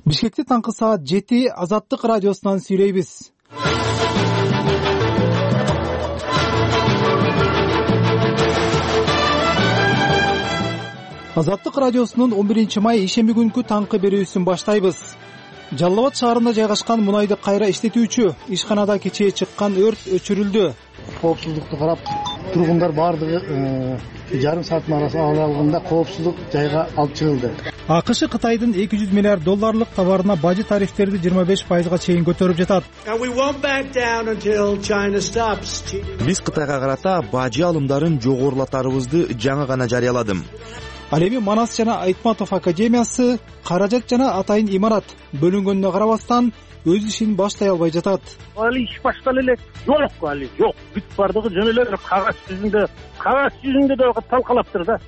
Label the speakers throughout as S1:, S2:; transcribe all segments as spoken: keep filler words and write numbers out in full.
S1: Бишкекте таңкы саат жети Азаттык радиосунан сүйлөйбүз. Азаттык радиосунун он биринчи май ишемби күнкү таңкы берүүсүн баштайбыз. Жалал Абад шаарында жайгашкан мунайды кайра иштетүүчү ишканада кечээ чыккан өрт өчүрүлдү.
S2: Коопсуздукту карап, тургундар баардыгы жарым сааттын аралыгында коопсуздук жайга алып чыгылды.
S1: АКШ Кытайдын эки жүз миллиард долларлык товарына бажы тарифтерди жыйырма беш пайызга чейин көтөрүп жатат.
S3: Биз Кытайга карата бажы алымдарын жогорулатарыбызды жаңы гана жарыяладым.
S1: Ал эми Манас жана Айтматов академиясы каражат жана атайын имарат бөлүнгөнүнө карабастан өз ишин баштай албай жатат.
S4: Али иш баштала элек. Жок, али жок. Бүт бардыгы жөн эле кагаз жүзүндө, кагаз жүзүндө да талкалаптыр да.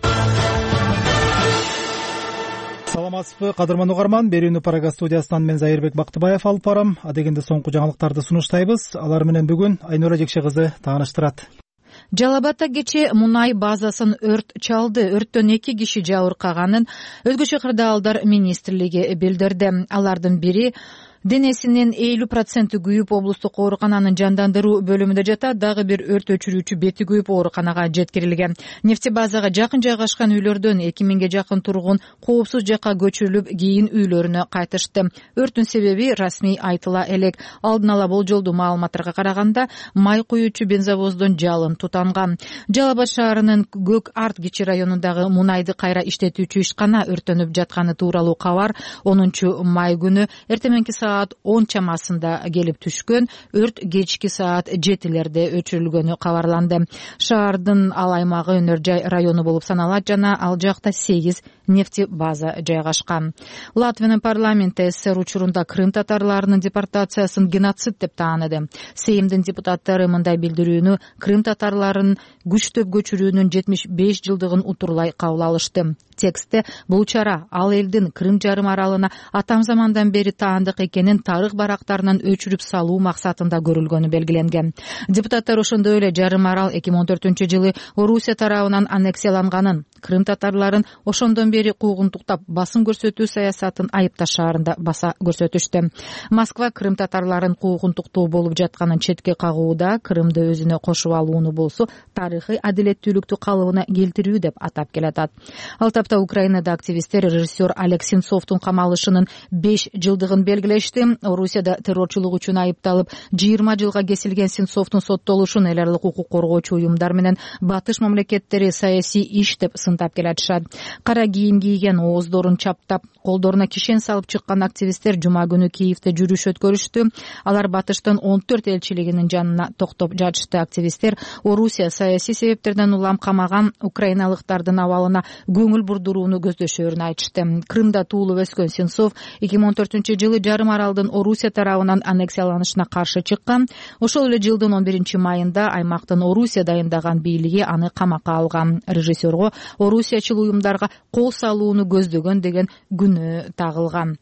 S1: Саламатсызбы, кадырман угарман. Берүүнү Парага студиясынан мен Зайырбек Бактыбаев алып барам. Адегенде соңку жаңылыктарды сунуштайбыз. Алар менен бүгүн Айнура Жекше кызы тааныштырат.
S5: Жалал Абадта кечээ мунай базасын өрт чалды. Өрттөн эки киши жабыркаганын Өзгө кырдаалдар министрлиги билдирди. Алардын бири денесинин элүү проценти күйүп облустук оорукананын жандандыруу бөлүмүндө жатат. Дагы бир өрт өчүрүүчү бети күйүп ооруканага жеткирилген. Нефтебазага жакын жайгашкан үйлөрдөн эки миңге жакын тургун коопсуз жакка көчүрүлүп, кийин үйлөрүнө кайтышты. Өрттүн себеби расмий айтыла элек. Алдын ала болжолдуу маалыматтарга караганда, май куюучу бензовоздон жалын тутанган. Жалал Абад шаарынын Көк Арт кичи районундагы мунайды кайра иштетүүчү ишкана өрттөнүп жатканы тууралуу кабар онунчу май күнү эртеменки саат он чамасында келип түшкөн. Өрт кечки саат жетилерде өчүрүлгөнү кабарланды. Шаардын ал аймагы өнөр жай району болуп саналат жана ал жакта сегиз нефти база жайгашкан. Латвиянын парламенти СССР учурунда Крым татарларынын депортациясын геноцид деп тааныды. Сеймдин депутаттары мындай билдирүүнү Крым татарларын күчтөп көчүрүүнүн жетимиш беш жылдыгын утурлай кабыл алышты. Текстте бул чара ал элдин Крым жарым аралына атам замандан бери таандык экенин тарых барактарынан өчүрүп салуу максатында көрүлгөнү белгиленген. Депутаттар ошондой эле жарым арал эки миң он төртүнчү жылы Орусия тарабынан аннексияланганын, Крым татарларын ошондон бери куугунтуктап басым көрсөтүү саясатын айыпташаарында баса көрсөтүштү. Москва Крым татарларын куугунтуктоо болуп жатканын четке кагууда, Крымды өзүнө кошуп алууну болсо тарыхый адилеттүүлүктү калыбына келтирүү деп атап келатат. Ал тапта Украинада активисттер режиссер Олег Сенцовдун камалышынын беш жылдыгын белгилешти. Орусияда террорчулук үчүн айыпталып, жыйырма жылга кесилген Сенцовдун соттолушун эл аралык укук коргоочу уюмдар менен батыш мамлекеттери саясий иш деп сындап келатышат. Кара кийим кийген, ооздорун чаптап, колдоруна кишен салып чыккан активисттер жума күнү Киевде жүрүш өткөрүштү. Алар батыштын он төрт элчилигинин жанына токтоп жатышты. Активисттер Орусия саясий себептерден улам камаган украиналыктардын абалына көңүл бурдурууну көздөшөрүн айтышты. Крымда туулуп өскөн Сенцов эки миң он төртүнчү жылы жарым аралдын Орусия тарабынан аннексияланышына каршы чыккан. Ошол эле жылдын он биринчи майында аймактын Орусия дайындаган бийлиги аны камакка алган. Режиссерго орусиячыл уюмдарга кол салууну көздөгөн деген күнөө тагылган.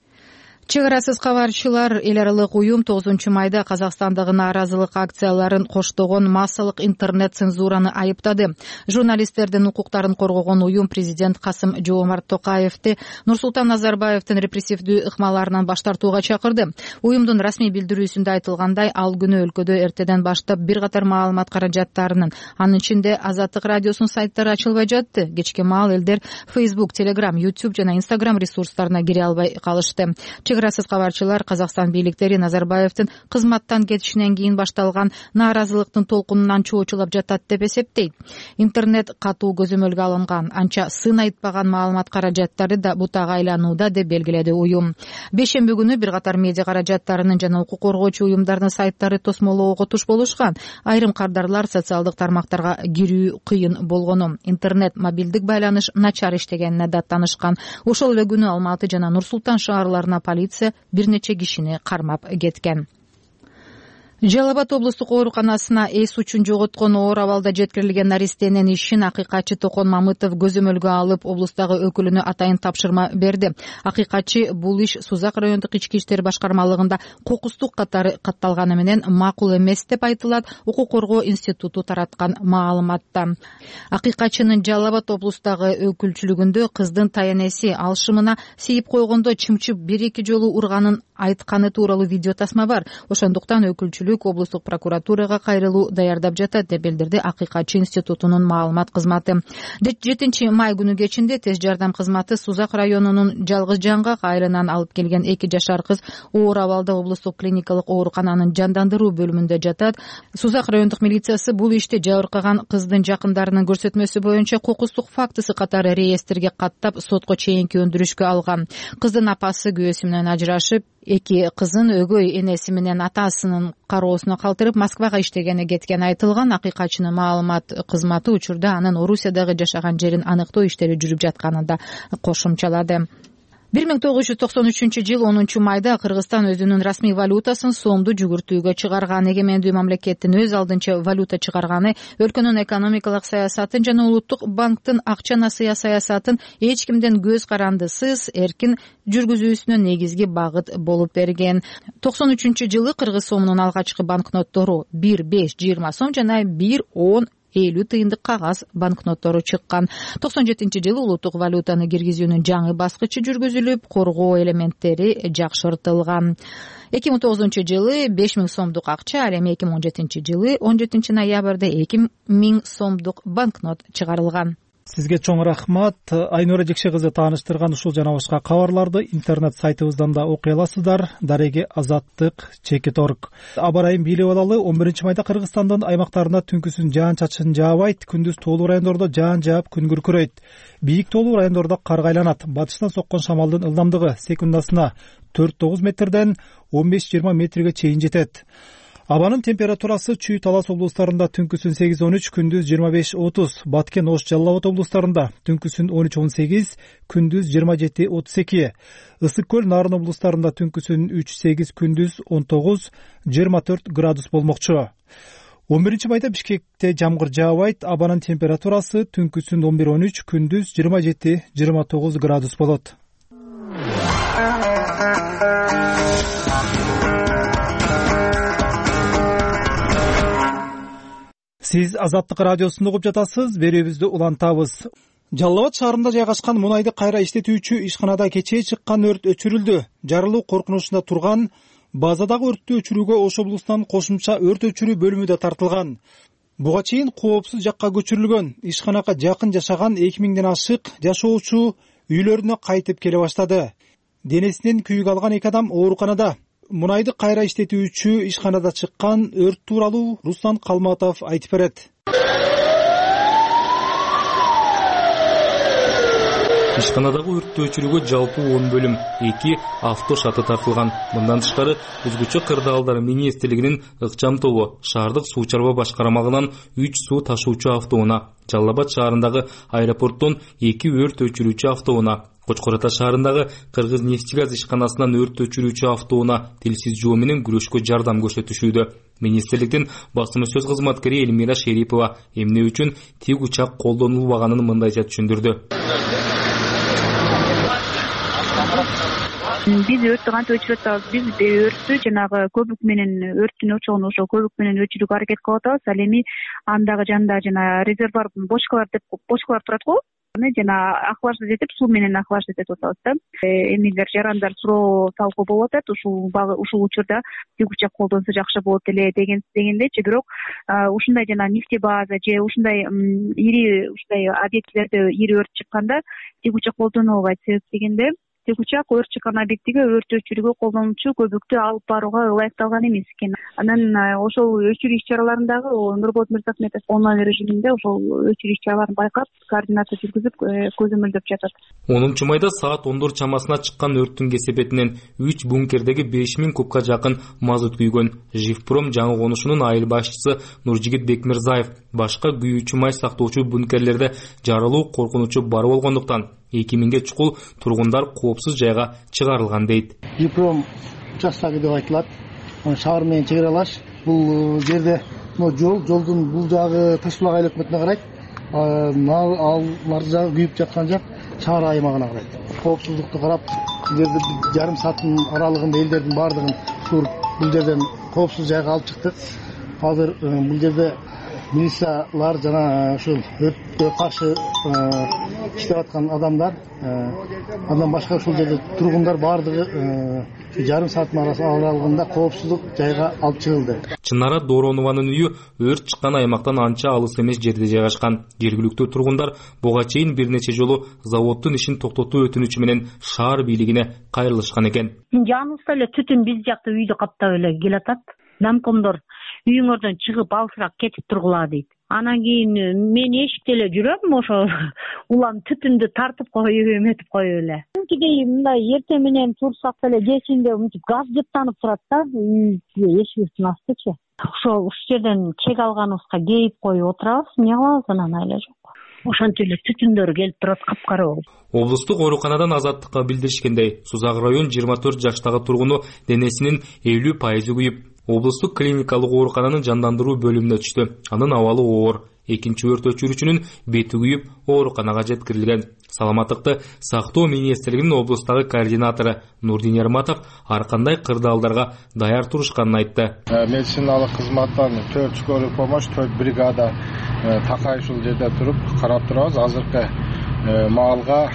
S5: Чек арасыз кабарчылар эл аралык уюм тогузунчу майда Казакстандагы нааразылык акцияларын коштогон массалык интернет цензураны айыптады. Журналисттердин укуктарын коргогон уюм президент Касым-Жомарт Токаевди Нурсултан Назарбаевдин репрессивдүү ыкмаларынан баш тартууга чакырды. Уюмдун расмий билдирүүсүндө айтылгандай, ал күнү өлкөдө эртеден баштап бир катар маалымат каражаттарынын, анын ичинде Азаттык радиосунун сайттары ачылбай жатты. Кечке маал элдер Facebook, Telegram, YouTube жана Instagram ресурстарына кире албай калышты. Чек-арасыз кабарчылар Казакстан бийликтери Назарбаевдин кызматтан кетишинен кийин башталган нааразылыктын толкунунан чоочулап жатат деп эсептейт. Интернет катуу көзөмөлгө алынган, анча сын айтпаган маалымат каражаттары да бутага айланууда деп белгиледи уюм. Бешемби күнү бир катар медиа каражаттарынын жана укук коргоочу уюмдардын сайттары тосмолоого туш болушкан. Айрым кардарлар социалдык тармактарга кирүү кыйын болгону, интернет, мобилдик байланыш начар иштегенине даттанышкан. Ошол эле күнү Алматы жана Нур Султан шаарларына полиция бир нече кишини кармап кеткен. Жалал Абад облустук ооруканасына эс учун жоготкон оор абалда жеткирилген наристенин ишин акыйкатчы Токон Мамытов көзөмөлгө алып, облустагы өкүлүнө атайын тапшырма берди. Акыйкатчы бул иш Сузак райондук ички иштер башкармалыгында кокустук катары катталганы менен макул эмес деп айтылат Укук коргоо институту тараткан маалыматта. Акыйкатчынын Жалал Абад облустагы өкүлчүлүгүндө кыздын таянеси алшымына сейип койгондо чымчып бир эки жолу урганын айтканы тууралуу видео тасма бар. Ошондуктан өкүлчүлүк облустук прокуратурага кайрылуу даярдап жатат деп билдирди Акыйкатчы институтунун маалымат кызматы. жетинчи май күнү кечинде тез жардам кызматы Сузак районунун Жалгыз Жанга кайрынан алып келген эки жашар кыз оор абалда облустук клиникалык оорукананын жандандыруу бөлүмүндө жатат. Сузак райондук милициясы бул иште жабыркаган кыздын жакындарынын көрсөтмөсү боюнча кокустук фактысы катары реестрге каттап сотко чейинки өндүрүшкө алган. Кыздын апасы күйөөсү менен ажырашып, эки кызын өгөй энеси менен атасынын кароосуна калтырып Москвага иштегени кеткен айтылган. Акыйкатчынын маалымат кызматы учурда анын Орусиядагы жашаган жерин аныктоо иштери жүрүп жатканын да кошумчалады. бир миң тогуз жүз токсон үчүнчү жыл онунчу майда Кыргызстан өзүнүн расмий валютасын сомду жүгүртүүгө чыгарган. Эгемендүү мамлекеттин өз алдынча валюта чыгарганы өлкөнүн экономикалык саясатын жана улуттук банктын акча насыя саясатын эч кимден көз карандысыз эркин жүргүзүүсүнө негизги багыт болуп берген. токсон үчүнчү жылы кыргыз сомунун алгачкы банкноттору бир беш жыйырма сом жана бир он элүү тыйындык кагаз банкноттору чыккан. токсон жетинчи жылы улуттук валютаны киргизүүнүн жаңы баскычы жүргүзүлүп, коргоо элементтери жакшыртылган. эки миң тогузунчу жылы беш миң сомдук акча, ал эми эки миң он жетинчи жылы он жетинчи ноябрда эки миң сомдук банкнот чыгарылган.
S1: Сизге чоң рахмат. Айнура Жекше кызы тааныштырган ушул жана башка кабарларды интернет сайтыбыздан да окуй аласыздар. Дареги Азаттык чекит орг. Аба ырайын бийлеп алалы. он биринчи майда Кыргызстандын аймактарында түнкүсүн жаан-чачын жаабайт, күндүз тоолуу райондордо жаан жаап күн күркүрөйт. Бийик тоолуу райондордо кар айланат. Батыштан соккон шамалдын ылдамдыгы секундасына төрт тогуз метрден он беш жыйырма метрге чейин жетет. Абанын температурасы Чүй Талас облустарында түнкүсүн сегиз он үч, күндүз жыйырма беш отуз, Баткен Ош Жалал Абад облустарында түнкүсүн он үч он сегиз, күндүз жыйырма жети отуз эки, Ысык көл Нарын облустарында түнкүсүн үч сегиз, күндүз он тогуз жыйырма төрт градус болмокчу. он биринчи майда Бишкекте жамгыр жаабайт. Абанын температурасы түнкүсүн он бир он үч, күндүз жыйырма жети жыйырма тогуз градус болот. Сиз Азаттык радиосунда угуп жатасыз. Берүүбүздү улантабыз. Жалал Абад шаарында жайгашкан мунайды кайра иштетүүчү ишканада кечээ чыккан өрт өчүрүлдү. Жарылуу коркунучунда турган базадагы өрттү өчүрүүгө Ош облусунан кошумча өрт өчүрүү бөлүмү да тартылган. Буга чейин коопсуз жакка көчүрүлгөн. Ишканага жакын жашаган эки миңден ашык жашоочу үйлөрүнө кайтып келе баштады. Денесинен күйүк алган эки адам ооруканада. Мунайды кайра иштетүүчү ишканада чыккан өрт тууралуу Руслан Калматов айтып берет.
S6: Ишканадагы өрттү өчүрүүгө жалпы он бөлүм, эки авто шаты тартылган. Мындан тышкары Өзгөчө кырдаалдар министрлигинин ыкчам тобу шаардык суу чарба башкармагынан үч суу ташуучу автоунаа, Жалал Абад шаарындагы аэропорттон эки өрт өчүрүүчү автоунаа, Кочкор Ата шаарындагы Кыргыз нефтегаз ишканасынан өрт өчүрүүчү автоунаа телсиз жоо менен күрөшкө жардам көрсөтүшүүдө. Министрликтин басма сөз кызматкери Элмира Шерипова эмне үчүн тиг учак колдонулбаганын мындайча түшүндүрдү.
S7: Биз өрттү кантип өчүрүп атабыз? Биз өрттү жанагы көбүк менен өрттүн очогун ошо көбүк менен өчүрүүгө аракет кылып атабыз. Ал эми андагы жанында жана резервуар бочкалар деп бочкалар турат го. Жана ахлаждать этип суу менен ахлаждать этип атабыз да. Эмилер жарандар суроо талкуу болуп атат. Ушул ушул учурда тиг учак колдонсо жакшы болот эле деген дегендечи. Бирок ушундай жана нефтебаза же ушундай ири ушундай объектилерде ири өрт чыкканда тиг учак колдонулбайт. Себеп дегенде тиг учак өрт чыккан объектиге өрт өчүрүүгө колдонуучу көбүктү алып барууга ылайыкталган эмес экен. Анан ошол өчүрүү иш-чараларындагы Нурболот Мырзахметов онлайн режиминде ошол өчүрүү иш-чараларын байкап, координация жүргүзүп көзөмөлдөп жатат.
S6: онунчу майда саат ондор чамасына чыккан өрттүн кесепетинен үч бункердеги беш миң кубка жакын мазут күйгөн. Живпром жаңы конушунун айыл башчысы Нуржигит Бекмирзаев башка күйүүчү май сактоочу бункерлерде жарылуу коркунучу бар болгондуктан эки миңге чукул тургундар коопсуз жайга чыгарылган дейт.
S2: Живпром участогу деп айтылат. Шаар менен чек аралаш бул жерде жол жолдун бул жагы таш булак айыл өкмөтүнө карайт, ал нарды жагы күйүп жаткан жак шаар аймагына карайт. Коопсуздукту карап, бул жерде жарым сааттын аралыгында элдердин баардыгын бул жерден коопсуз жайга алып чыктык. Азыр бул жерде милициялар жана ушул өрткө каршы иштеп аткан адамдар, андан башка ушул жерде тургундар баардыгы жарым сааттын аралыгында коопсуздук жайга алып чыгылды.
S6: Чынара Доронованын үйү өрт чыккан аймактан анча алыс эмес жерде жайгашкан. Жергиликтүү тургундар буга чейин бир нече жолу заводдун ишин токтотуу өтүнүчү менен шаар бийлигине кайрылышкан экен.
S8: Жаныбызда эле түтүн биз жакта үйдү каптап эле келатат. Намкомдор үйүңөрдөн чыгып алысыраак кетип тургула дейт. Анан кийин мен эшикте эле жүрөм, ошо улам түтүндү тартып коюп эметип коюп эле. Кийинкидей мындай эртең менен турсак эле кечинде мынтип газ жыттанып турат да, эшигибиздин астычы. Ошо ушул жерден чек алганыбызга кейип коюп отурабыз, эмне кылабыз анан айла жок. Ошентип эле түтүндөр келип турат капкара болуп.
S6: Облустук ооруканадан Азаттыкка билдиришкендей, Сузак район жыйырма төрт жаштагы тургуну денесинин элүү пайызы күйүп, облустук клиникалык оорукананын жандандыруу бөлүмүнө түштү. Анын абалы оор. Экинчи өрт өчүрүүчүнүн бети күйүп, ооруканага жеткирилген. Саламаттыкты сактоо министрлигинин облустагы координатору Нурдин Ерматов ар кандай кырдаалдарга даяр турушканын айтты.
S9: Медициналык кызматтан төрт скорый помощь, төрт бригада такай ушул жерде туруп карап турабыз. Азыркы маалга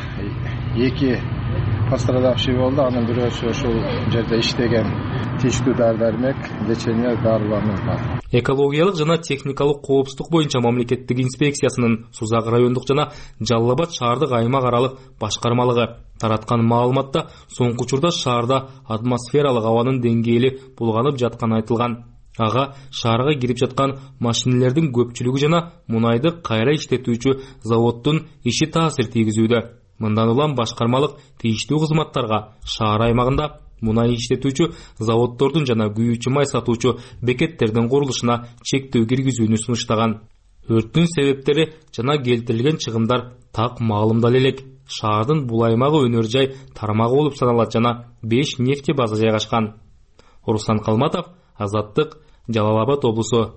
S9: эки пострадавший болду, анын бирөөсү ушул жерде иштеген тийиштүү дары-дармек, лечение дарыларын бар.
S6: Экологиялык жана техникалык коопсуздук боюнча мамлекеттик инспекциясынын Сузак райондук жана Жалал Абад шаардык аймак аралык башкармалыгы тараткан маалыматта соңку учурда шаарда атмосфералык абанын деңгээли булганып жатканы айтылган. Ага шаарга кирип жаткан машинелердин көпчүлүгү жана мунайды кайра иштетүүчү заводдун иши таасир тийгизүүдө. Мындан улам башкармалык тийиштүү кызматтарга шаар аймагында мунай иштетүүчү заводдордун жана күйүүчү май сатуучу бекеттердин курулушуна чектөө киргизүүнү сунуштаган. Өрттүн себептери жана келтирилген чыгымдар так маалымдалып элек. Шаардын бул аймагы өнөр жай тармагы болуп саналат жана беш нефти база жайгашкан. Руслан Калматов, Азаттык, Жалал Абад облусу.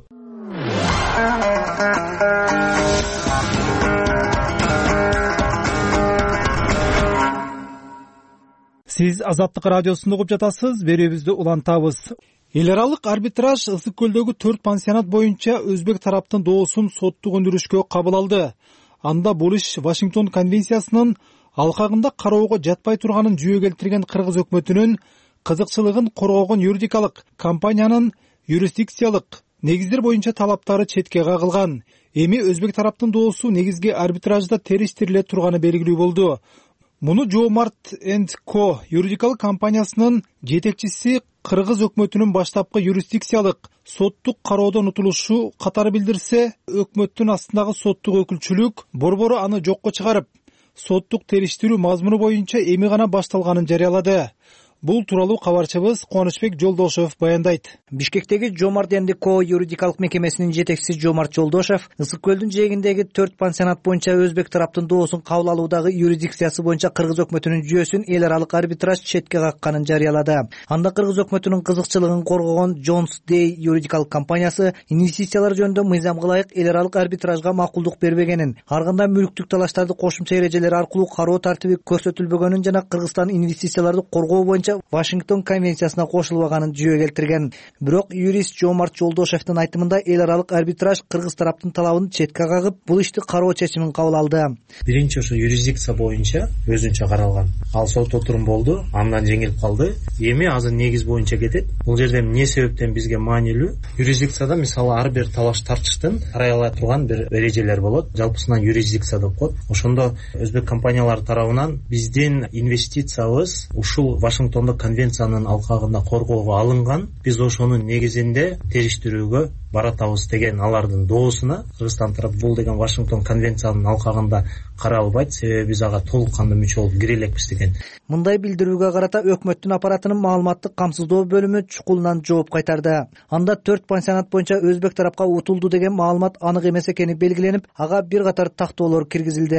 S1: Сиз Азаттык радиосунда угуп жатасыз, берүүбүздү улантабыз. Эл аралык арбитраж Ысык көлдөгү төрт пансионат боюнча өзбек тараптын доосун соттук өндүрүшкө кабыл алды. Анда бул иш Вашингтон конвенциясынын алкагында кароого жатпай турганын жүйө келтирген кыргыз өкмөтүнүн кызыкчылыгын коргогон юридикалык компаниянын юрисдикциялык негиздер боюнча талаптары четке кагылган. Эми өзбек тараптын доосу негизги арбитражда териштириле турганы белгилүү болду. Муну Жомарт энд Ко юридикалык компаниясынын жетекчиси кыргыз өкмөтүнүн баштапкы юрисдикциялык соттук кароодон утулушу катары билдирсе, өкмөттүн астындагы соттук өкүлчүлүк борбору аны жокко чыгарып, соттук териштирүү мазмуну боюнча эми гана башталганын жарыялады. Бул тууралуу кабарчыбыз Кубанычбек Жолдошев баяндайт.
S10: Бишкектеги Жомарт энд Ко юридикалык мекемесинин жетекчиси Жомарт Жолдошев Ысык көлдүн жээгиндеги төрт пансионат боюнча өзбек тараптын доосун кабыл алуудагы юрисдикциясы боюнча кыргыз өкмөтүнүн жүйөсүн эл аралык арбитраж четке какканын жарыялады. Анда кыргыз өкмөтүнүн кызыкчылыгын коргогон Джонс Дей юридикалык компаниясы инвестициялар жөнүндө мыйзамга ылайык эл аралык арбитражга макулдук бербегенин, ар кандай мүлктүк талаштарды кошумча эрежелер аркылуу кароо тартиби көрсөтүлбөгөнүн жана Кыргызстан инвестицияларды коргоо боюнча Вашингтон конвенциясына кошулбаганын жүйө келтирген. Бирок юрист Жомарт Жолдошевдин айтымында эл аралык арбитраж кыргыз тараптын талабын четке кагып, бул ишти кароо чечимин кабыл алды.
S11: Биринчи ошо юрисдикция боюнча өзүнчө каралган. Ал сот отурум болду, андан жеңилип калды. Эми азыр негиз боюнча кетет. Бул жерде эмне себептен бизге маанилүү? Юрисдикцияда мисалы ар бир талаш тартыштын карай турган бир эрежелер болот. Жалпысынан юрисдикция деп коет. Ошондо өзбек компаниялары тарабынан биздин инвестициябыз ушул Вашингтондо конвенциянын алкагында коргоого алынган. Биз ошонун негизинде териштирүүгө баратабыз деген алардын доосуна Кыргызстан тарап бул деген Вашингтон конвенциянын алкагында карай албайт, себеби биз ага толук кандуу мүчө болуп кире элекпиз деген.
S10: Мындай билдирүүгө карата өкмөттүн аппаратынын маалыматтык камсыздоо бөлүмү чукулунан жооп кайтарды. Анда төрт пансионат боюнча өзбек тарапка утулду деген маалымат анык эмес экени белгиленип, ага бир катар тактоолор киргизилди.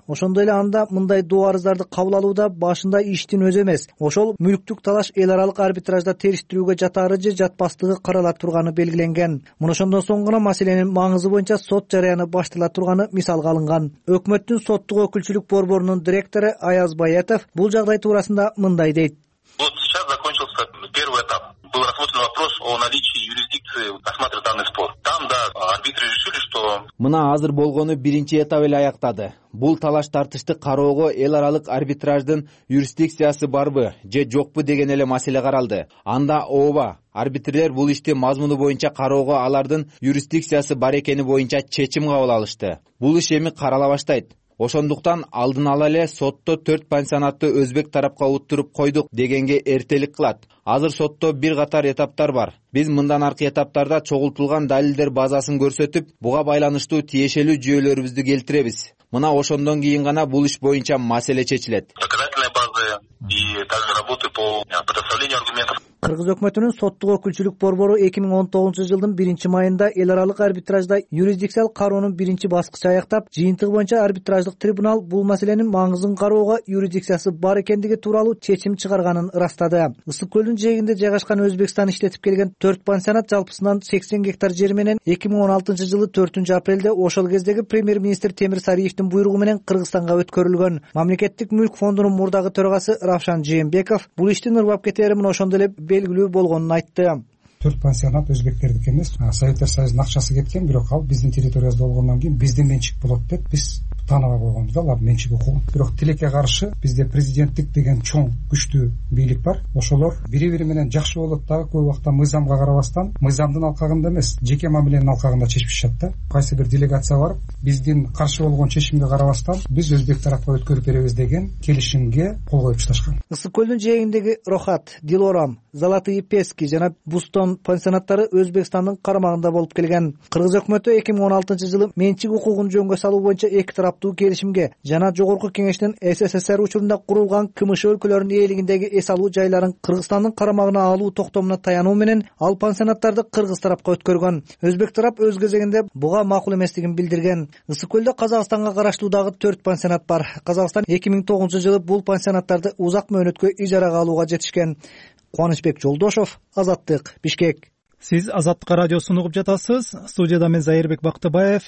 S10: Ошондой эле анда мындай доо арыздарды кабыл алууда башында иштин өзү эмес, ошол мүлктүк талаш эл аралык арбитражда териштирүүгө жатаары же жатпастыгы карала турганы белгиленген. Мына ошондон соң гана маселенин маңызы боюнча сот жарыяны баштала турганы мисалга алынган. Өкмөттүн соттук өкүлчүлүк борборунун директору Аяз Баятов бул жагдай туурасында мындай дейт.
S12: Вот сейчас закончился первый этап. Был рассмотрен вопрос о наличии юрисдикции рассматривать данный спор. Там, да, арбитры решили, что...
S13: Мына азыр болгону биринчи этап эле аяктады. Бул талаш тартышты кароого эл аралык арбитраждын юрисдикциясы барбы же жокпу деген эле маселе каралды. Анда ооба, арбитрлер бул ишти мазмуну боюнча кароого алардын юрисдикциясы бар экени боюнча чечим кабыл алышты. Бул иш эми карала баштайт. Ошондуктан алдын ала эле сотто төрт пансионатты өзбек тарапка уттуруп койдук дегенге эртелик кылат. Азыр сотто бир катар этаптар бар. Биз мындан аркы этаптарда чогултулган далилдер базасын көрсөтүп, буга байланыштуу тиешелүү жүйөлөрүбүздү келтиребиз. Мына ошондон кийин гана бул иш боюнча маселе чечилет.
S12: Доказательные базы и также работы по предоставлению аргументов.
S10: Кыргыз өкмөтүнүн соттук өкүлчүлүк борбору эки миң он тогузунчу жылдын биринчи майында эл аралык арбитражда юрисдикциялык кароонун биринчи баскычы аяктап, жыйынтыгы боюнча арбитраждык трибунал бул маселенин маңызын кароого юрисдикциясы бар экендиги тууралуу чечим чыгарганын ырастады. Ысык көлдүн жээгинде жайгашкан Өзбекстан иштетип келген төрт пансионат жалпысынан сексен гектар жери менен эки миң он алтынчы жылы төртүнчү апрелде ошол кездеги премьер-министр Темир Сариевдин буйругу менен Кыргызстанга өткөрүлгөн. Мамлекеттик мүлк фондунун мурдагы төрагасы Равшан Жээнбеков бул иштин ырбап кетери мына ошондо эле белгилүү болгонун айтты.
S14: Төрт пансионат өзбектердики эмес, Советтер Союзунун акчасы кеткен, бирок ал биздин территориябызда болгондон кийин биздин менчик болот деп биз тааныбай койгонбуз. Алар менчик укугу. Бирок тилекке каршы бизде президенттик деген чоң күчтүү бийлик бар. Ошолор бири-бири менен жакшы болот дагы көп убакта мыйзамга карабастан, мыйзамдын алкагында эмес, жеке мамиленин алкагында чечишет да. Кайсы бир делегация барып, биздин каршы болгон чечимге карабастан биз өзбек тарапка өткөрүп беребиз деген келишимге кол коюп чыгышкан.
S10: Ысык көлдүн жээгиндеги Рохат, Дилорам, Золотые Пески жана Бустон пансионаттары Өзбекстандын карамагында болуп келген. Кыргыз өкмөтү эки миң он алтынчы жылы менчик укугун жөнгө салуу боюнча эки тараптуу келишимге жана жогорку кеңештин СССР учурунда курулган КМШ өлкөлөрүнүн ээлигиндеги эс алуу жайларын Кыргызстандын карамагына алуу токтомуна таянуу менен ал пансионаттарды Кыргыз тарапка өткөргөн. Өзбек тарап өз кезегинде буга макул эместигин билдирген. Ысык көлдө Казакстанга караштуу дагы төрт пансионат бар. Казакстан эки миң тогузунчу жылы бул пансионаттарды узак мөөнөткө ижарага алууга жетишкен. Кубанычбек Жолдошов, Азаттык, Бишкек.
S1: Сиз Азаттык радиосун угуп жатасыз. Студияда мен Зайырбек Бактыбаев.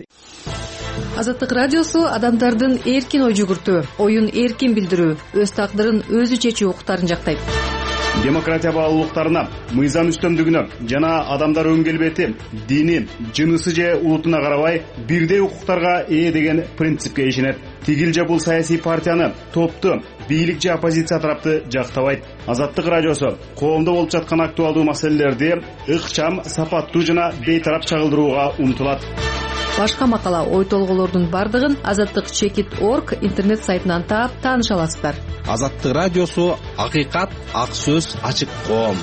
S15: Азаттык радиосу адамдардын эркин ой жүгүртүү, оюн эркин билдирүү, өз тагдырын өзү чечүү укуктарын жактайт.
S16: Демократия баалуулуктарына, мыйзам үстөмдүгүнө жана адамдар өн келбети, дини, жынысы же улутуна карабай бирдей укуктарга ээ деген принципке ишенет. Тигил же бул саясий партияны, топту, бийлик же оппозиция тарапты жактабайт. Азаттык радиосу коомдо болуп жаткан актуалдуу маселелерди ыкчам, сапаттуу жана бейтарап чагылдырууга умтулат.
S15: Башка макала, ой толголордун бардыгын азаттык чекит точка орг интернет сайтынан таап тааныша аласыздар.
S3: Азаттык радиосу акыйкат, ак сөз, ачык коом.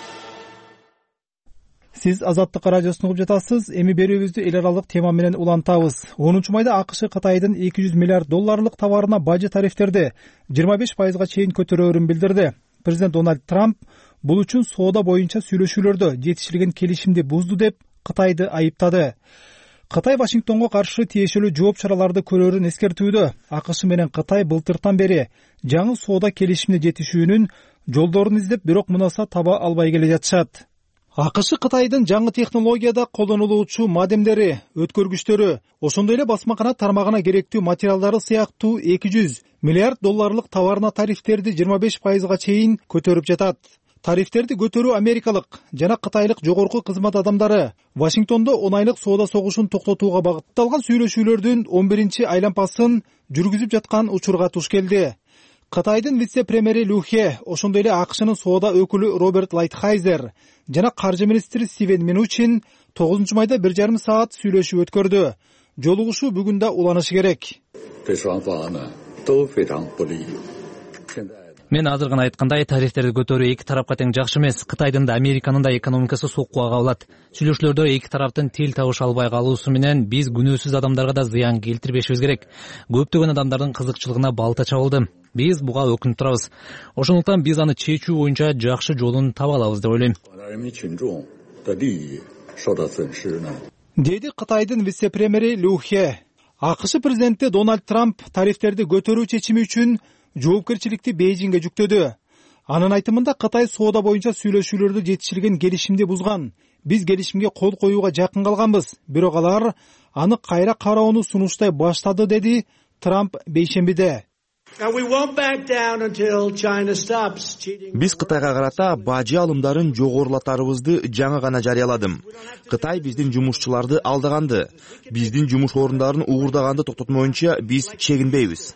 S1: Сиз Азаттык радиосун угуп жатасыз. Эми берүүбүздү эл аралык тема менен улантабыз. онунчу майда АКШ Кытайдын эки жүз миллиард долларлык товарына бажы тарифтерди жыйырма беш пайызга чейин көтөрөөрүн билдирди. Президент Дональд Трамп бул үчүн соода боюнча сүйлөшүүлөрдө жетишилген келишимди бузду деп Кытайды айыптады. Кытай Вашингтонго каршы тиешелүү жооп чараларды көрөрүн эскертүүдө. АКШ менен Кытай былтыртан бери жаңы соода келишимине жетишүүнүн жолдорун издеп, бирок мунаса таба албай келе жатышат. АКШ Кытайдын жаңы технологияда колдонулуучу модемдери, өткөргүчтөрү, ошондой эле басмакана тармагына керектүү материалдары сыяктуу эки жүз миллиард долларлык товарына тарифтерди жыйырма беш пайызга чейин көтөрүп жатат. Тарифтерди көтөрүү америкалык жана кытайлык жогорку кызмат адамдары Вашингтондо он айлык соода согушун токтотууга багытталган сүйлөшүүлөрдүн он биринчи айланпасын жүргүзүп жаткан учурга туш келди. Кытайдын вице-премьери Лю Хе, ошондой эле АКШнын соода өкүлү Роберт Лайтхайзер жана каржы министри Стивен Минучин тогузунчу майда бир жарым саат сүйлөшүү өткөрдү. Жолугушуу бүгүн да уланышы керек.
S17: Мен азыр гана айткандай, тарифтерди көтөрүү эки тарапка тең жакшы эмес. Кытайдын да Американын да экономикасы соккуга кабылат. Сүйлөшүүлөрдө эки тараптын тил табыша албай калуусу менен биз күнөөсүз адамдарга да зыян келтирбешибиз керек. Көптөгөн адамдардын кызыкчылыгына балта чабылды. Биз буга өкүнүп турабыз. Ошондуктан биз аны чечүү боюнча жакшы жолун таба алабыз деп ойлойм.
S1: Деди Кытайдын вице-премьери Лю Хе. акш президенти Дональд Трамп тарифтерди көтөрүү чечими үчүн жоопкерчиликти Бейжиңге жүктөдү. Анын айтымында Кытай соода боюнча сүйлөшүүлөрдө жетишилген келишимди бузган. Биз келишимге кол коюуга жакын калганбыз, бирок алар аны кайра кароону сунуштай баштады, деди Трамп бейшембиде.
S3: Биз Кытайга карата бажы алымдарын жогорулатарыбызды жаңы гана жарыяладым. Кытай биздин жумушчуларды алдаганды, биздин жумуш орундарын угурдаганды токтотмоюнча биз чегинбейбиз.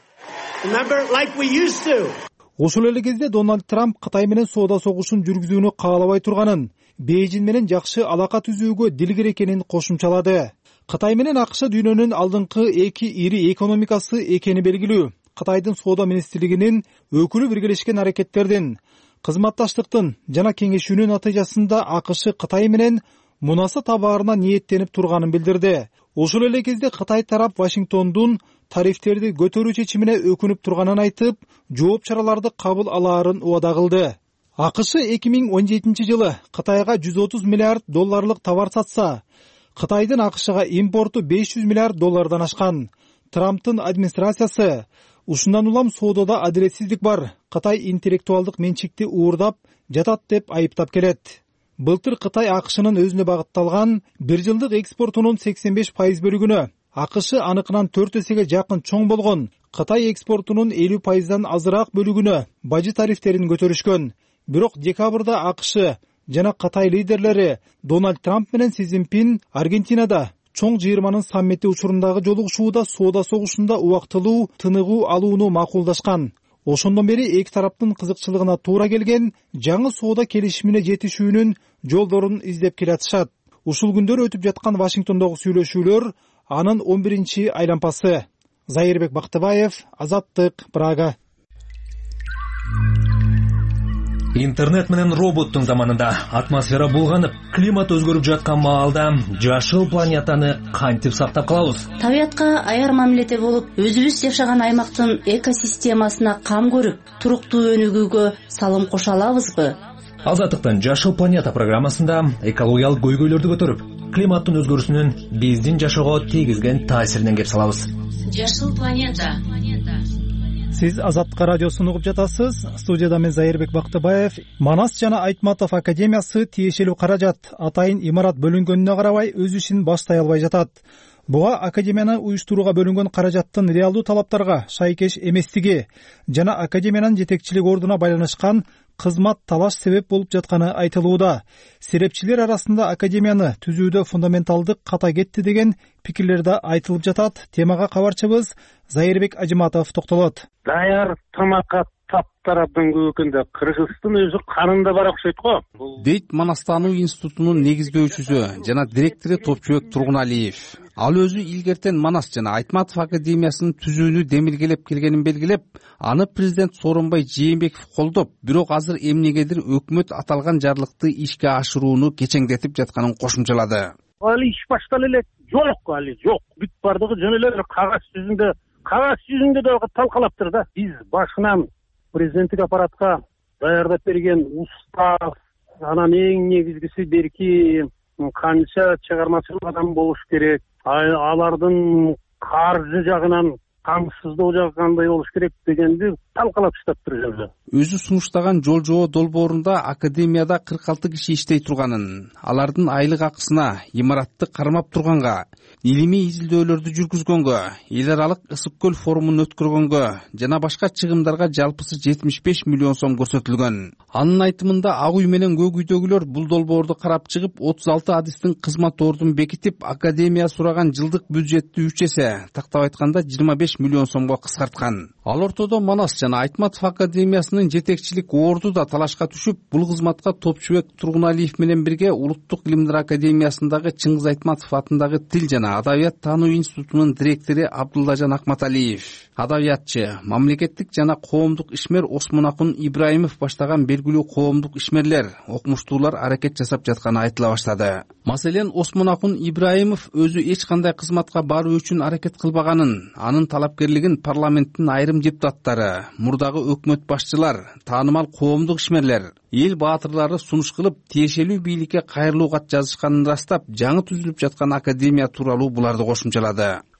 S1: Ошол эле кезде Дональд Трамп Кытай менен соода согушун жүргүзүүнү каалабай турганын, Бейжиң менен жакшы алака түзүүгө дилгир экенин кошумчалады. Кытай менен АКШ дүйнөнүн алдыңкы эки ири экономикасы экени белгилүү. Кытайдын соода министрлигинин өкүлү биргелешкен аракеттердин, кызматташтыктын жана кеңешүүнүн натыйжасында АКШ Кытай менен мунаса табаарына ниеттенип турганын билдирди. Ошол эле кезде Кытай тарап Вашингтондун тарифтерди көтөрүү чечимине өкүнүп турганын айтып, жооп чараларды кабыл алаарын убада кылды. АКШ эки миң он жетинчи жылы Кытайга жүз отуз миллиард долларлык товар сатса, Кытайдын АКШга импорту беш жүз миллиард доллардан ашкан. Трамптын администрациясы ушундан улам соодада адилетсиздик бар, Кытай интеллектуалдык менчикти уурдап жатат деп айыптап келет. Былтыр Кытай АКШнын өзүнө багытталган бир жылдык экспортунун сексен беш пайыз бөлүгүнө, АКШ аныкынан төрт эсеге жакын чоң болгон Кытай экспортунун элүү пайыздан азыраак бөлүгүнө бажы тарифтерин көтөрүшкөн. Бирок декабрда АКШ жана Кытай лидерлери Дональд Трамп менен Си Цзиньпин Аргентинада чоң жыйырманын саммити учурундагы жолугушууда соода согушунда убактылуу тыныгуу алууну макулдашкан. Ошондон бери эки тараптын кызыкчылыгына туура келген жаңы соода келишимине жетишүүнүн жолдорун издеп келатышат. Ушул күндөр өтүп жаткан Вашингтондогу сүйлөшүүлөр анын он биринчи айлампасы. Зайырбек Бактыбаев, Азаттык, Прага.
S18: Интернет менен роботтун заманында атмосфера булганып, климат өзгөрүп жаткан маалда жашыл планетаны кантип сактап калабыз?
S19: Табиятка аяр мамиледе болуп, өзүбүз жашаган аймактын экосистемасына кам көрүп, туруктуу өнүгүүгө салым кошо алабызбы?
S18: Азаттыктын Жашыл планета программасында экологиялык көйгөйлөрдү көтөрүп, климаттын өзгөрүүсүнүн биздин жашоого тийгизген таасиринен кеп салабыз.
S19: Жашыл планета.
S1: Сиз Азаттык радиосун угуп жатасыз. Студияда мен Зайырбек Бактыбаев. Манас жана Айтматов академиясы тиешелүү каражат атайын имарат бөлүнгөнүнө карабай өз ишин баштай албай жатат. Буга академияны уюштурууга бөлүнгөн каражаттын реалдуу талаптарга шайкеш эместиги жана академиянын жетекчилик ордуна байланышкан кызмат талаш себеп болуп жатканы айтылууда. Серепчилер арасында академияны түзүүдө фундаменталдык ката кетти деген пикирлер да айтылып жатат. Темага кабарчыбыз Зайырбек Ажыматов токтолот.
S4: Даяр тамакка таптар абдан көп экен да, Кыргыздын өзү карында бар окшойт го.
S20: Дейт Манастануу институтунун негиздөөчүсү жана директору Топчубек Тургуналиев. Ал өзү илгертен Манас жана Айтматов академиясынын түзүүнү демилгелеп келгенин белгилеп, аны президент Сооронбай Жээнбеков колдоп, бирок азыр эмнегедир өкмөт аталган жарлыкты ишке ашырууну кечеңдетип жатканын кошумчалады.
S4: Али иш баштала элек, жок, али жок. Бүт бардыгы жөн эле кагаз жүзүндө, кагаз жүзүндө да талкалаптыр да. Биз башынан президенттик аппаратка даярдап берген устав, анан эң негизгиси берки канча чыгармачыл адам болуш керек, алардын каржы жагынан камсыздоо жагы кандай болуш керек дегенди талкалап таптыр эле.
S20: Өзү сунуштаган жол жоо долбоорунда академияда кырк алты киши иштей турганын, алардын айлык акысына, имаратты кармап турганга, илимий изилдөөлөрдү жүргүзгөнгө, эл аралык ысык көл форумун өткөргөнгө жана башка чыгымдарга жалпысы жетимиш беш миллион сом көрсөтүлгөн. Анын айтымында ак үй менен көк үйдөгүлөр бул долбоорду карап чыгып, отуз алты адистин кызмат ордун бекитип, академия сураган жылдык бюджетти үч эсе, тактап айтканда жыйырма беш миллион сомго кыскарткан. Ал ортодо Манас жана Айтматов академиясынын жетекчилик орду да талашка түшүп, бул кызматка Топчубек Тургуналиев менен бирге Улуттук илимдер академиясындагы Чыңгыз Айтматов атындагы Тил жана Адабият таануу институтунун директору Абдуллажан Акматалиев, адабиятчы, мамлекеттик жана коомдук ишмер Осмонакун Ибраимов баштаган белгилүү коомдук ишмерлер, окумуштуулар аракет жасап жатканы айтыла баштады. Маселен, Осмонакун Ибраимов өзү эч кандай кызматка баруу үчүн аракет кылбаганын, анын талапкерлигин парламенттин айрым депутаттары, мурдагы өкмөт башчылар, таанымал коомдук ишмерлер, эл баатырлары сунуш кылып, тиешелүү бийликке кайрылуу кат жазышканын ырастап, жаңы түзүлүп жаткан академия тууралуу буларды кошумчалады.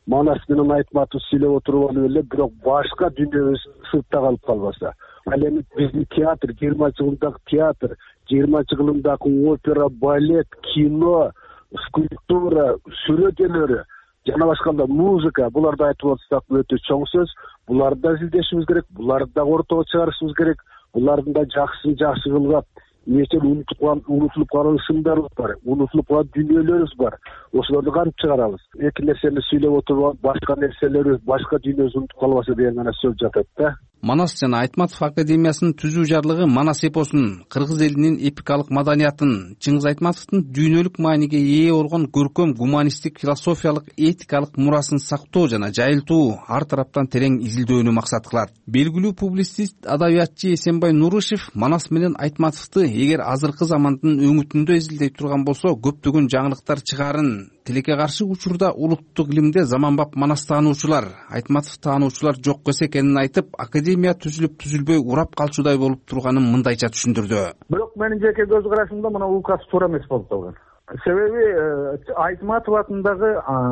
S21: Манас менен Айтматов сүйлөп отуруп алып эле, бирок башка дүйнөбүз сыртта калып калбаса. Ал эми биздин театр, жыйырманчы кылымдагы театр, жыйырманчы кылымдагы опера, балет, кино, скульптура, сүрөт өнөрү жана башкалар, музыка, буларды айтып отсак өтө чоң сөз. Буларды да изилдешибиз керек, буларды да ортого чыгарышыбыз керек. Булардын да жакшысын жакшы кылгап, нече унутулуп калган ысымдарыбыз бар, унутулуп калган дүйнөлөрүбүз бар. Ошолорду кантип чыгарабыз? Эки нерсени сүйлөп отуруп, башка нерселерибиз, башка дүйнөбүз унутуп калбаса деген гана сөз жатат да.
S20: Манас жана Айтматов академиясынын түзүү жарлыгы Манас эпосун, кыргыз элинин эпикалык маданиятын, Чыңгыз Айтматовдун дүйнөлүк мааниге ээ болгон көркөм гуманисттик, философиялык, этикалык мурасын сактоо жана жайылтуу, ар тараптан терең изилдөөнү максат кылат. Белгилүү публицист, адабиятчы Эсенбай Нурышев Манас менен Айтматовду эгер азыркы замандын өңүтүндө изилдей турган болсо, көптөгөн жаңылыктар чыгарын, тилекке каршы учурда улуттук илимде заманбап Манас таануучулар, Айтматов таануучулар жок эсе экенин айтып, академия түзүлүп түзүлбөй урап калчудай болуп турганын мындайча түшүндүрдү.
S22: Бирок менин жеке көз карашымда мына указ туура эмес болуп калган. Себеби Айтматов атындагы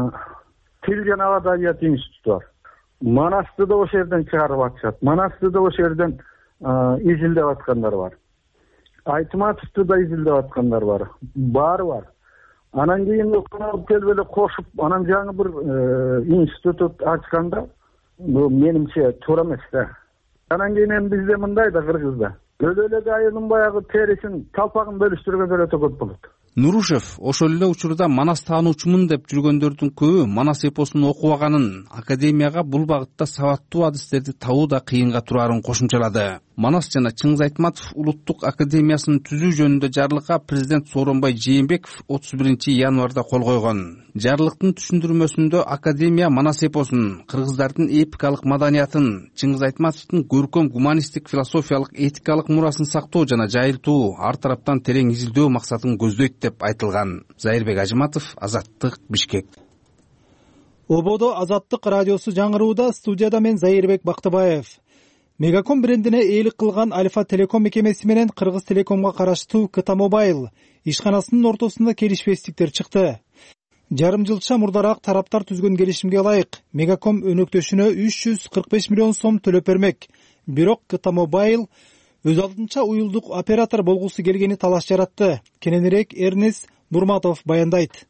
S22: тил жана адабият институту бар. Манасты да ошол жерден чыгарып атышат. Манасты да ошол жерден изилдеп аткандар бар. Айтматовду да изилдеп аткандар бар. Баары бар. Анан кийин алып келип эле кошуп, анан жаңы бир институт ачканда, бул менимче туура эмес да. Анан кийин эми бизде мындай да Кыргызда. Өлө эле айынын баягы терисин, талпагын бөлүштүргөндөр өтө көп болот.
S20: Нурушев ошол эле учурда Манас таануучумун деп жүргөндөрдүн көбү Манас эпосун окубаганын, академияга бул багытта сабаттуу адистерди табуу да кыйынга турарын кошумчалады. Манас жана Чыңгыз Айтматов улуттук академиясын түзүү жөнүндө жарлыкка президент Сооронбай Жээнбеков отуз биринчи январда кол койгон. Жарлыктын түшүндүрмөсүндө академия Манас эпосун, кыргыздардын эпикалык маданиятын, Чыңгыз Айтматовдун көркөм гуманисттик, философиялык, этикалык мурасын сактоо жана жайылтуу, ар тараптан терең изилдөө максатын көздөйт деп айтылган. Зайырбек Ажыматов, Азаттык, Бишкек.
S1: Ободо Азаттык радиосу жаңырууда, студияда мен Зайырбек Бактыбаев. Мегаком брендине ээлик кылган Альфа Телеком мекемеси менен Кыргыз Телекомго караштуу Кыта Мобайл ишканасынын ортосунда келишпестиктер чыкты. Жарым жылча мурдараак тараптар түзгөн келишимге ылайык Мегаком өнөктөшүнө үч жүз кырк беш миллион сом төлөп бермек. Бирок Кыта Мобайл өз алдынча уюлдук оператор болгусу келгени талаш жаратты. Кененирээк Эрнес Нурматов баяндайт.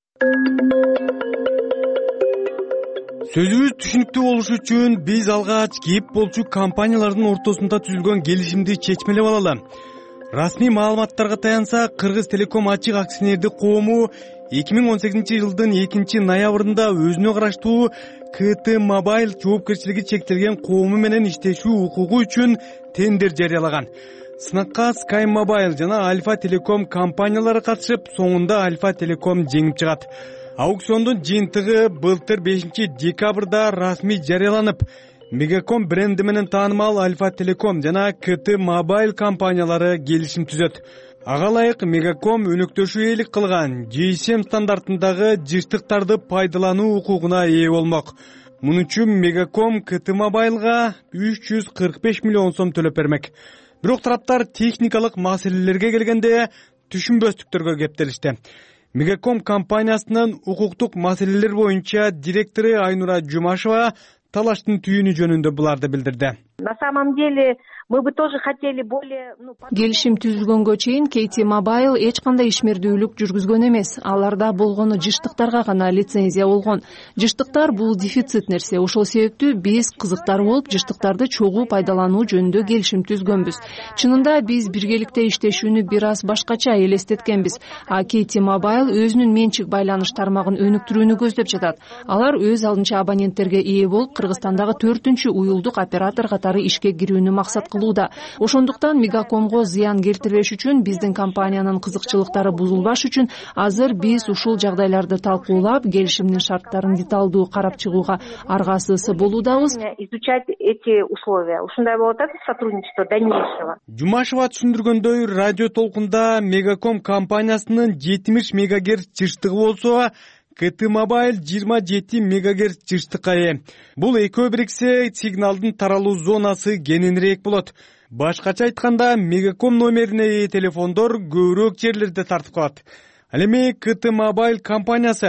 S23: Сөзүбүз түшүнүктүү болушу үчүн биз алгач кеп болчу компаниялардын ортосунда түзүлгөн келишимди чечмелеп алалы. Расмий маалыматтарга таянсак, Кыргыз Телеком ачык акционердик коому эки миң он сегизинчи жылдын экинчи ноябрында өзүнө караштуу КТ Мобайл жоопкерчилиги чектелген коому менен иштешүү укугу үчүн тендер жарыялаган. Сынакка Sky Mobile жана Альфа Телеком компаниялары катышып, соңунда Альфа Телеком жеңип чыгат. Аукциондун жыйынтыгы былтыр бешинчи декабрда расмий жарыяланып, Мегаком бренди менен таанымал Альфа Телеком жана КТ Mobile компаниялары келишим түзөт. Ага ылайык Мегаком өнөктөшүү ээлик кылган джи эс эм стандартындагы жыштыктарды пайдалануу укугуна ээ болмок. Муну үчүн Мегаком КТ Mobileга үч жүз кырк беш миллион сом төлөп бермек. Бирок тараптар техникалык маселелерге келгенде түшүнбөстүктөргө кептелишти. Мегаком компаниясынын укуктук маселелер боюнча директору Айнура Жумашева талаштын түйүнү жөнүндө буларды билдирди.
S24: На самом деле мы бы тоже хотели более...
S25: Келишим түзүлгөнгө чейин Кейти Мобайл эч кандай ишмердүүлүк жүргүзгөн эмес. Аларда болгону жыштыктарга гана лицензия болгон. Жыштыктар бул дефицит нерсе. Ошол себептүү биз кызыктар болуп жыштыктарды чогуу пайдалануу жөнүндө келишим түзгөнбүз. Чынында биз биргеликте иштешүүнү бир аз башкача элестеткенбиз. А Кейти Мобайл өзүнүн менчик байланыш тармагын өнүктүрүүнү көздөп жатат. Алар өз алдынча абоненттерге ээ болуп, Кыргызстандагы төртүнчү уюлдук оператор катары ишке кирүүнү максат кылууда. Ошондуктан Мегакомго зыян келтирбеш үчүн, биздин компаниянын кызыкчылыктары бузулбаш үчүн азыр биз ушул жагдайларды талкуулап, келишимдин шарттарын деталдуу карап чыгууга аргасыз болуудабыз.
S24: Изучать эти условия. Ушундай болуп атат сотрудничество дальнейшего.
S23: Жумашева түшүндүргөндөй, радио толкунда Мегаком компаниясынын жетимиш мегагерц жыштыгы болсо, КТ Mobile жыйырма жети мегагерц жыштыкка ээ. Бул экөө бириксе сигналдын таралуу зонасы кененирээк болот. Башкача айтканда, Мегаком номерине ээ телефондор көбүрөөк жерлерде тартып калат. Ал эми КТ Mobile компаниясы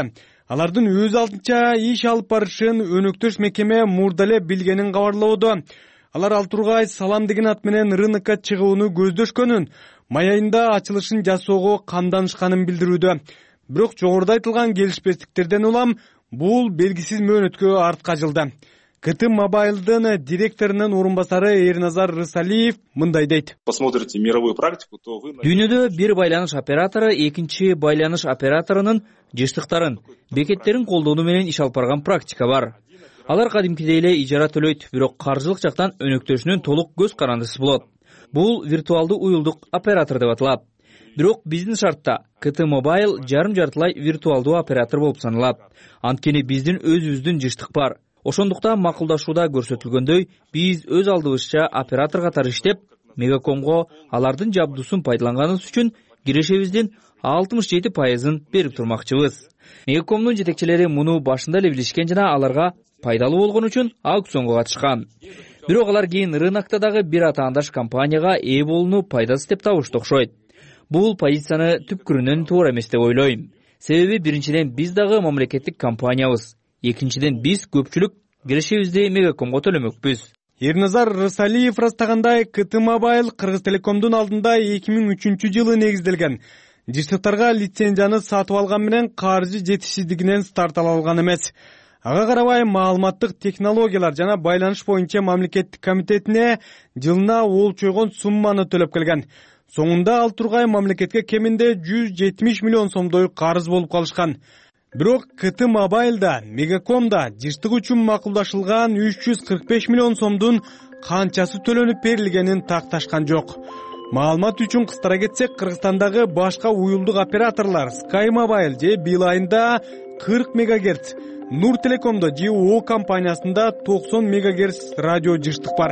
S23: алардын өз алдынча иш алып барышын өнөктөш мекеме мурда эле билгенин кабарлоодо. Алар ал тургай салам деген ат менен рынокко чыгууну көздөшкөнүн, май айында ачылышын жасоого камданышканын билдирүүдө. Бирок жогоруда айтылган келишпестиктерден улам бул белгисиз мөөнөткө артка жылды. КТ Мобайлдын директорунун орун басары Эрназар Рысалиев мындай дейт.
S2: Посмотрите мировую практику, то вы...
S5: Дүйнөдө бир байланыш оператору экинчи байланыш операторунун жыштыктарын, бекеттерин колдонуу менен иш алып барган практика бар. Алар кадимкидей эле ижара төлөйт, бирок каржылык жактан өнөктөшүнүн толук көз карандысыз болот. Бул виртуалдуу уюлдук оператор деп аталат. Бирок биздин шартта КТ Mobile жарым жартылай виртуалдуу оператор болуп саналат. Анткени биздин өзүбүздүн жыштык бар. Ошондуктан макулдашууда көрсөтүлгөндөй, биз өз алдыбызча оператор катары иштеп, Мегакомго алардын жабдуусун пайдаланганыбыз үчүн кирешебиздин алтымыш жети пайызын берип турмакчыбыз. Мегакомдун жетекчилери муну башында эле билишкен жана аларга пайдалуу болгон үчүн аукционго катышкан. Бирок алар кийин рынокто дагы бир атаандаш компанияга ээ болууну пайдасыз деп табышты окшойт. Бул позицияны түпкүрүнөн туура эмес деп ойлойм. Себеби биринчиден биз дагы мамлекеттик компаниябыз. Экинчиден биз көпчүлүк кирешебизди Мегакомго төлөмөкпүз.
S23: Эрназар Рысалиев ырастагандай, КТ Mobile Кыргыз Телекомдун алдында эки миң үчүнчү жылы негизделген. Жыштыктарга лицензияны сатып алган менен каржы жетишсиздигинен старт ала алган эмес. Ага карабай маалыматтык технологиялар жана байланыш боюнча мамлекеттик комитетине жылына олчойгон сумманы төлөп келген. Соңунда ал тургай мамлекетке кеминде жүз жетимиш миллион сомдой карыз болуп калышкан. Бирок КТ Mobile Мегакомда жыштык үчүн макулдашылган үч жүз кырк беш миллион сомдун канчасы төлөнүп берилгенин такташкан жок. Маалымат үчүн кыстара кетсек, Кыргызстандагы башка уюлдук операторлар Sky Mobile же Бил айында кырк мегагерц, Нур Телекомдо же О компаниясында токсон мегагерц радио жыштык бар.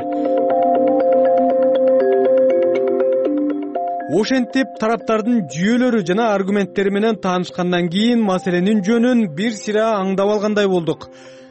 S23: Ошентип тараптардын жүйөлөрү жана аргументтери менен таанышкандан кийин маселенин жөнүн бир сыйра аңдап алгандай болдук.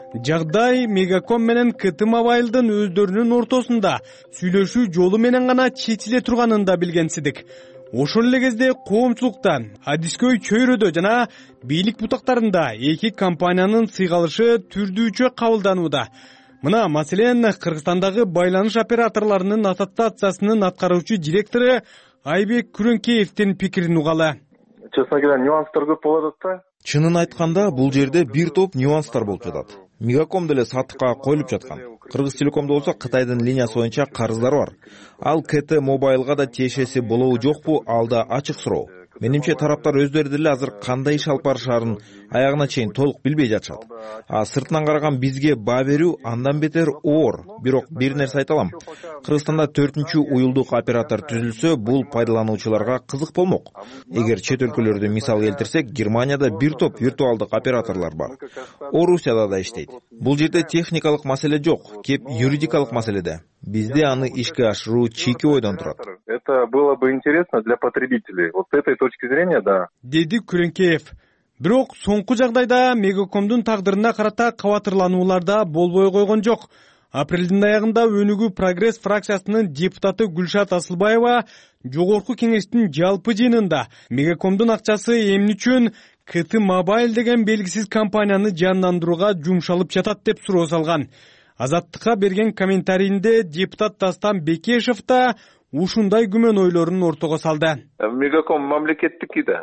S23: Жагдай Мегаком менен КТ Mobile өздөрүнүн ортосунда сүйлөшүү жолу менен гана чечиле турганын да билгенсидик. Ошол эле кезде коомчулукта, адискөй чөйрөдө жана бийлик бутактарында эки компаниянын сыйгалышы түрдүүчө кабылданууда. Мына маселен Кыргызстандагы байланыш операторлорунун ассоциациясынын аткаруучу директору Айбек Күрөнкеевдин пикирин угалы.
S2: Честно говоря, нюанстар көп болот да.
S3: Чынын айтканда, бул жерде бир топ нюанстар болуп жатат. Мегаком деле сатыкка коюлуп жаткан. Кыргыз Телекомдо болсо Кытайдын линиясы боюнча карыздар бар. Ал КТ Mobileга да тиешеси болобу жокпу, ал да ачык суроо. Менимче тараптар өздөрү деле азыр кандай иш алып барышаарын аягына чейин толук билбей жатышат. А сыртынан караган бизге баа берүү андан бетер оор. Бирок бир нерсе айта алам. Кыргызстанда төртүнчү уюлдук оператор түзүлсө, бул пайдалануучуларга кызык болмок. Эгер чет өлкөлөрдү мисал келтирсек, Германияда бир топ виртуалдык операторлор бар. Орусияда да иштейт. Бул жерде техникалык маселе жок, кеп юридикалык маселеде. Бизде аны ишке ашыруу чийки ойдон турат.
S2: Это было бы интересно для потребителей. Вот с этой точки зрения, да.
S23: Деди Күрөнкеев. Бирок соңку жагдайда Мегакомдун тагдырына карата кабатырлануулар да болбой койгон жок. Апрелдин аягында Өнүгүү Прогресс фракциясынын депутаты Гүлшат Асылбаева жогорку кеңештин жалпы жыйынында Мегакомдун акчасы эмне үчүн КТ Mobile деген белгисиз компанияны жандандырууга жумшалып жатат деп суроо салган. Азаттыкка берген комментарийинде депутат Дастан Бекешев да ушундай күмөн ойлорун ортого салды.
S2: Мегаком мамлекеттики да.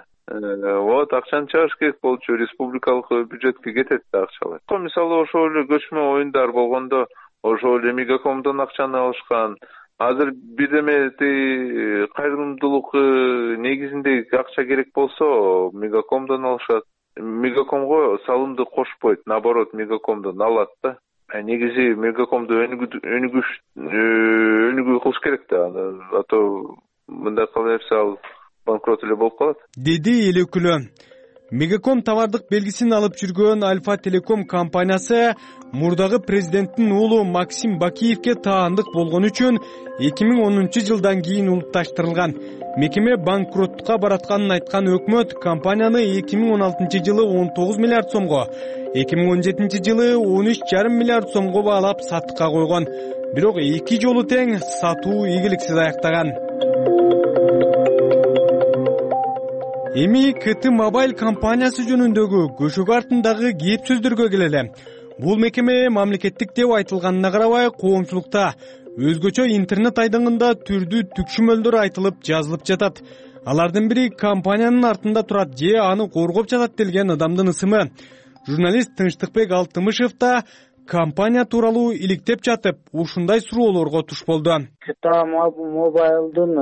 S2: Вот акчаны чыгарыш керек болчу, республикалык бюджетке кетет да акчалар. Мисалы ошол эле көчмө оюндар болгондо ошол эле Мегакомдон акчаны алышкан. Азыр бирдеме кайрымдуулук негизинде акча керек болсо Мегакомдон алышат. Мегакомго салымды кошпойт, наоборот Мегакомдон алат да. Негизи Мегакомду өнүгүш өнүгүү кылыш керек да. А то мындай кылса ал банкрот эле болуп калат.
S23: Деди эл өкүлү. Мегаком товардык белгисин алып жүргөн Альфа Телеком компаниясы мурдагы президенттин уулу Максим Бакиевке таандык болгон үчүн эки миң онунчу жылдан кийин улутташтырылган. Мекеме банкроттукка баратканын айткан өкмөт компанияны эки миң он алтынчы жылы он тогуз миллиард сомго, эки миң он жетинчи жылы он үч жарым миллиард сомго баалап сатыкка койгон. Бирок эки жолу тең сатуу ийгиликсиз аяктаган. эми КТ Mobile компаниясы жөнүндөгү көшөгө артындагы кээп сөздөргө келели. Бул мекеме мамлекеттик деп айтылганына карабай коомчулукта өзгөчө интернет айдыңында түрдүү түкшүмөлдөр айтылып жазылып жатат. Алардын бири компаниянын артында турат же аны коргоп жатат делген адамдын ысымы. Журналист Тынчтыкбек Алтымышев да компания тууралуу иликтеп жатып, ушундай суроолорго туш болду.
S6: КТ Mobile'дын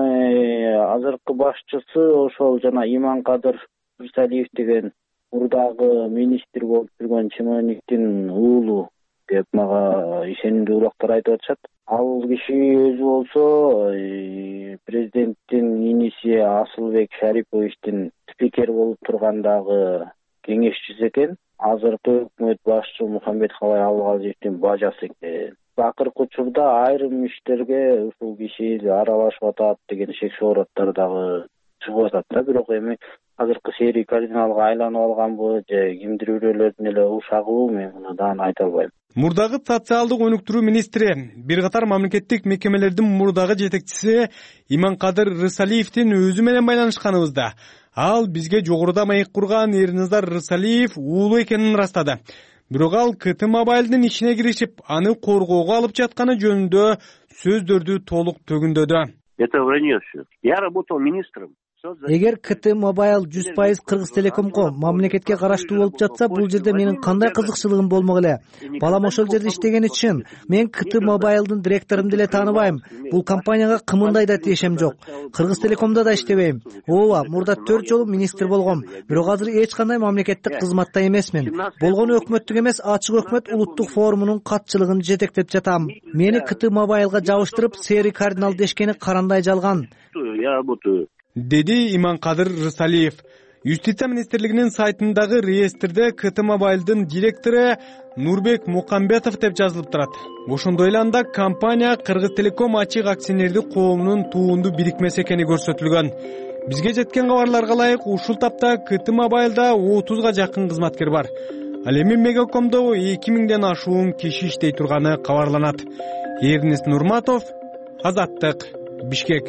S6: азыркы башчысы ошол жана Иманкадыр Рысалиев деген мурдагы министр болуп жүргөн Чимониктин уулу деп мага ишенимдүү улактар айтып атышат. Ал киши өзү болсо президенттин иниси Асылбек Шариповичтин спикер болуп тургандагы кеңешчиси экен. Азыркы өкмөт башчысы Мухаммед Халай Алгалжиевдин бажасы экен. Акыркы учурда айрым иштерге ушул киши аралашып атат деген шек шоораттар дагы чыгып атат да. Бирок эми азыркы серий кардиналга айланып алганбы же кимдир бирөөлөрдүн эле ушагыбы, мен муну дагы айта албайм.
S23: Мурдагы социалдык өнүктүрүү министри, бир катар мамлекеттик мекемелердин мурдагы жетекчиси Иманкадыр Рысалиевдин өзү менен байланышканыбызда ал бизге жогоруда маек курган Эрназар Рысалиев уулу экенин ырастады. Бирок ал КТ Mobile'дын ишине киришип, аны коргоого алып жатканы жөнүндө сөздөрдү толук төгүндөдү.
S7: Это вранье всё. Я работал министром.
S10: Эгер КТ Mobile жүз пайыз Кыргыз Телекомго мамлекетке караштуу болуп жатса, бул жерде менин кандай кызыкчылыгым болмок эле? Балам ошол жерде иштеген үчүн мен КТ Mobile'дын директорун деле тааныбайм. Бул компанияга кымындай да тиешем жок. Кыргыз Телекомдо да иштебейм. Ооба, мурда төрт жолу министр болгом. Бирок азыр эч кандай мамлекеттик кызматта эмесмин. Болгону өкмөттүк эмес, ачык өкмөт улуттук форумунун катчылыгын жетектеп жатам. Мени КТ Mobile'га жабыштырып, Сери кардинал дешкени карандай жалган.
S7: Я работаю.
S23: Деди Иманкадыр Рысалиев. Юстиция министрлигинин сайтындагы реестрде КТ Mobile'дын директору Нурбек Мукамбетов деп жазылып турат. Ошондой эле анда компания Кыргыз Телеком ачык акционердик коомунун туунду бирикмеси экени көрсөтүлгөн. Бизге жеткен кабарларга ылайык, ушул тапта КТ Mobile'да отузга жакын кызматкер бар. Ал эми Мегакомдо эки миңден ашуун киши иштей турганы кабарланат. Эрнест Нурматов, Азаттык, Бишкек.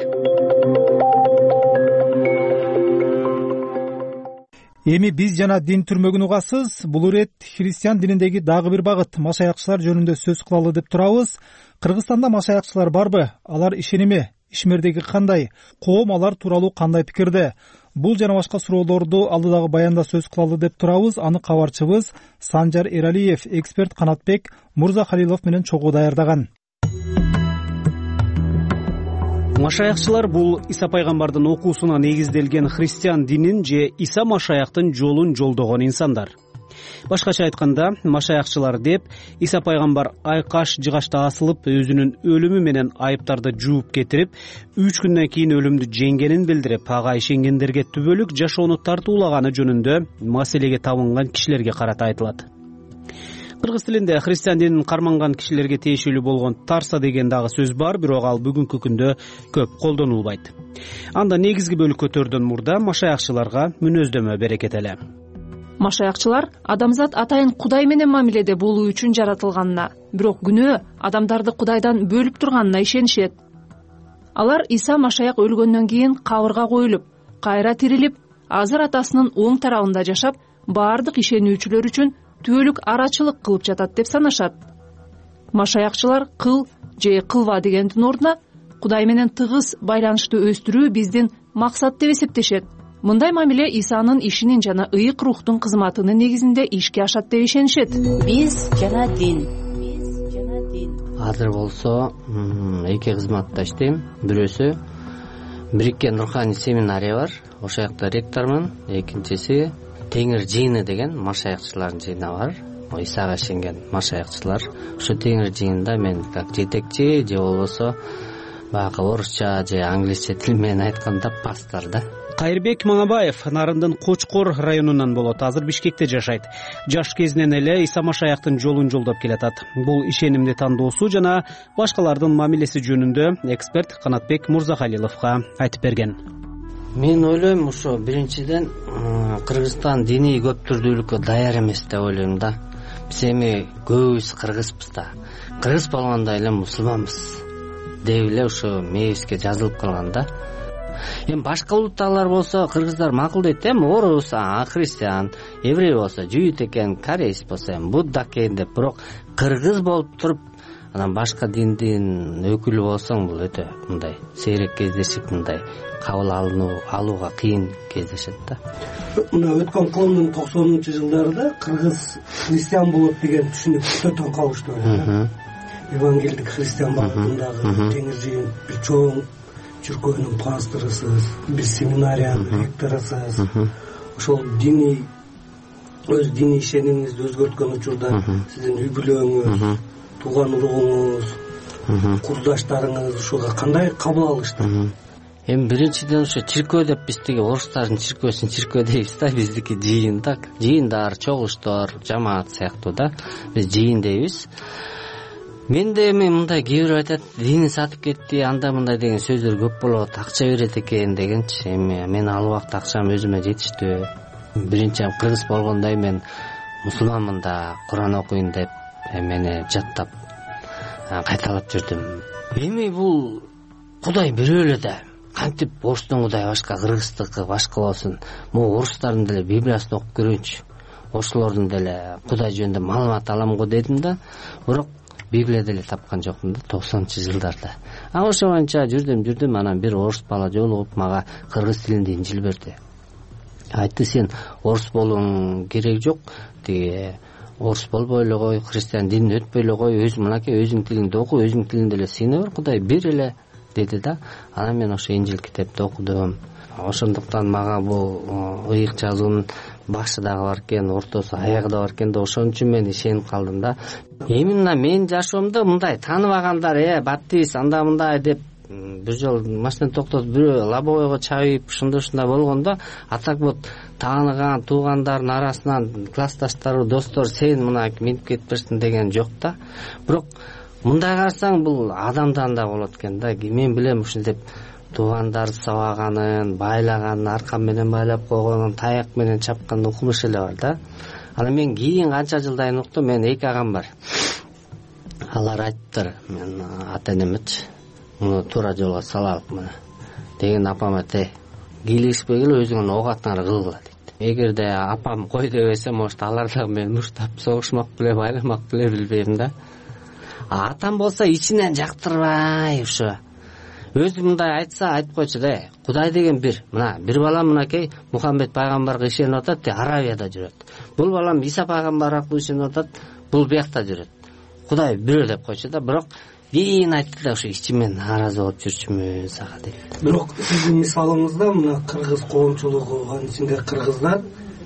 S1: Эми биз жана дин түрмөгүн угасыз. Бул ирет христиан дининдеги дагы бир багыт машаякчылар жөнүндө сөз кылалы деп турабыз. Кыргызстанда машаякчылар барбы? Алар ишеними, ишмердеги кандай? Коом алар тууралуу кандай пикирде? Бул жана башка суроолорду алдыдагы баянда сөз кылалы деп турабыз. Аны кабарчыбыз Санжар Эралиев, эксперт Канатбек Мурзахалилов менен чогуу даярдаган.
S8: Машаякчылар бул Иса пайгамбардын окуусуна негизделген христиан динин же Иса машаяктын жолун жолдогон инсандар. Башкача айтканда, машаякчылар деп Иса пайгамбар айкаш жыгачта асылып, өзүнүн өлүмү менен айыптарды жууп кетирип, үч күндөн кийин өлүмдү жеңгенин билдирип, ага ишенгендерге түбөлүк жашоону тартуулаганы жөнүндө маселеге табынган кишилерге карата айтылат. Кыргыз тилинде христиан динин карманган кишилерге тиешелүү болгон тарса деген дагы сөз бар, бирок ал бүгүнкү күндө көп колдонулбайт. Анда негизги бөлүккөтөрдөн мурда машаякчыларга мүнөздөмө берекет эле.
S25: Машаякчылар адамзат атайын Кудай менен мамиледе болуу үчүн жаратылганына, бирок күнөө адамдарды Кудайдан бөлүп турганына ишенишет. Алар Иса машаяк өлгөндөн кийин кабырга коюлуп, кайра тирилип, азыр атасынын оң тарабында жашап, баардык ишенүүчүлөр үчүн түбөлүк арачылык кылып жатат деп санашат. Машаякчылар кыл же кылба дегендин ордуна Кудай менен тыгыз байланышты өстүрүү биздин максат деп эсептешет. Мындай мамиле Исанын ишинин жана ыйык рухтун кызматынын негизинде ишке ашат деп ишенишет.
S19: Биз жана дин.
S9: Азыр болсо эки кызматта иштейм. Бирөөсү бириккен руханий семинария бар. Ошол жакта ректормун. Экинчиси Теңир жыйыны деген машаякчылардын жыйыны бар. Исага ишенген машаякчылар. Ошо Теңир жыйынында мен как жетекчи же болбосо баягы орусча же англисче тил менен айтканда пастор да.
S8: Кайырбек Маңабаев Нарындын Кочкор районунан болот. Азыр Бишкекте жашайт. Жаш кезинен эле Иса машаяктын жолун жолдоп келатат. Бул ишенимди тандоосу жана башкалардын мамилеси жөнүндө эксперт Канатбек Мурзахалиловго айтып берген.
S9: Мен ойлойм, ошо биринчиден Кыргызстан диний көптүрдүүлүккө даяр эмес деп ойлойм да. Биз эми көбүбүз кыргызбыз да. Кыргыз болгондой эле мусулманбыз деп эле ошо мээбизге жазылып калган да. эми башка улуттагылар болсо кыргыздар макулдайт эми орус, христиан, еврей болсо жүйүт экен, кореец болсо эми будда экен деп, бирок кыргыз болуп туруп анан башка диндин өкүлү болсоң бул өтө мындай сейрек кездешип, мындай кабыл алынуу алууга кыйын кездешет да.
S11: Мына өткөн кылымдын токсонунчу жылдарында кыргыз христиан болот деген түшүнүк өтө таң калыштуу. Евангелдик христиан багытындагы теңир жыйын бир чоң чиркөөнүн пасторусуз, бир семинариянын ректорусуз. Ошол диний өз диний ишенимиңизди өзгөрткөн учурда сиздин үй бүлөңүз, тууган уругуңуз, курдаштарыңыз ушуга кандай кабыл алышты?
S9: Эми биринчиден ошо чиркөө деп биз тиги орустардын чиркөөсүн чиркөө дейбиз да, биздики жыйын да. Жыйындар, чогулуштар, жамаат сыяктуу да. Биз жыйын дейбиз. Мен да эми мындай кээ бирөө айтат, дини сатып кетти, анда мындай деген сөздөр көп болот, акча берет экен дегенчи. Эми мен ал убакта акчам өзүмө жетиштүү. Биринчи кыргыз болгондой мен мусулманмын да, Куран окуйн деп мени жаттап кайталап жүрдүм. Эми бул Кудай бирөө эле да. Кантип орустун Кудай башка, кыргыздыкы башка болсун. Могу орустардын деле Библиясын окуп көрөйүнчү. Ошолордун деле Кудай жөнүндө маалымат алам го дедим да. Бирок Библия деле тапкан жокмун да токсонунчу жылдарда. А ошо боюнча жүрдүм, жүрдүм, анан бир орус бала жолугуп мага кыргыз тилинде инжил берди. Айтты, сен орус болууң керек жок, тиги орус болбой эле кой, христиан динин өтпөй эле кой, өзүң мынакей өзүң тилиңде оку, өзүң тилиңде эле сыйына бер, Кудай бир эле деди да. Анан мен ошо инжил китепти окудум. Ошондуктан мага бул ыйык жазуунун башы дагы бар экен, ортосу, аягы да бар экен да, ошон үчүн мен ишенип калдым да. Эми мына менин жашоомдо мындай тааныбагандар, э баптист анда мындай деп бир жолу машинаны токтотуп бирөө лобовойго чабып ушундай ушундай болгондо, а так вот тааныган туугандардын арасынан классташтары, достор, сен мына минип кетпешсиң деген жок да. Бирок мындай карасаң бул адамдан да болот экен да. Мен билем ушинтип туугандарды сабаганын, байлаганын, аркан менен байлап койгонун, таяк менен чапкан укмуш эле бар да. Анан мен кийин канча жылдан уктум, мен эки агам бар. Алар айттыр, мен ата-энемечи муну туура жолго салалык мына деген апама те кийлигишпей келе өзүңүн ок атыңар кылгыла дейт. Эгерде апам кой дебесе, может алар дагы мени муштап согушмак беле, байламак беле, билбейм да. А атам болсо ичинен жактырбай ушу өзү мындай айтса айтып койчу да. Кудай деген бир. Мына бир балам мынакей Мухаммед пайгамбарга ишенип атат, Аравияда жүрөт. Бул балам Иса пайгамбар аркылуу ишенип атат, бул биякта жүрөт. Кудай бирөө деп койчу да. Бирок кийин айтты да, ушу ичимен нааразы болуп жүрчүмүн сага дейт.
S11: Бирок сиздин мисалыңызда мына кыргыз коомчулугу, анын ичинде кыргыздар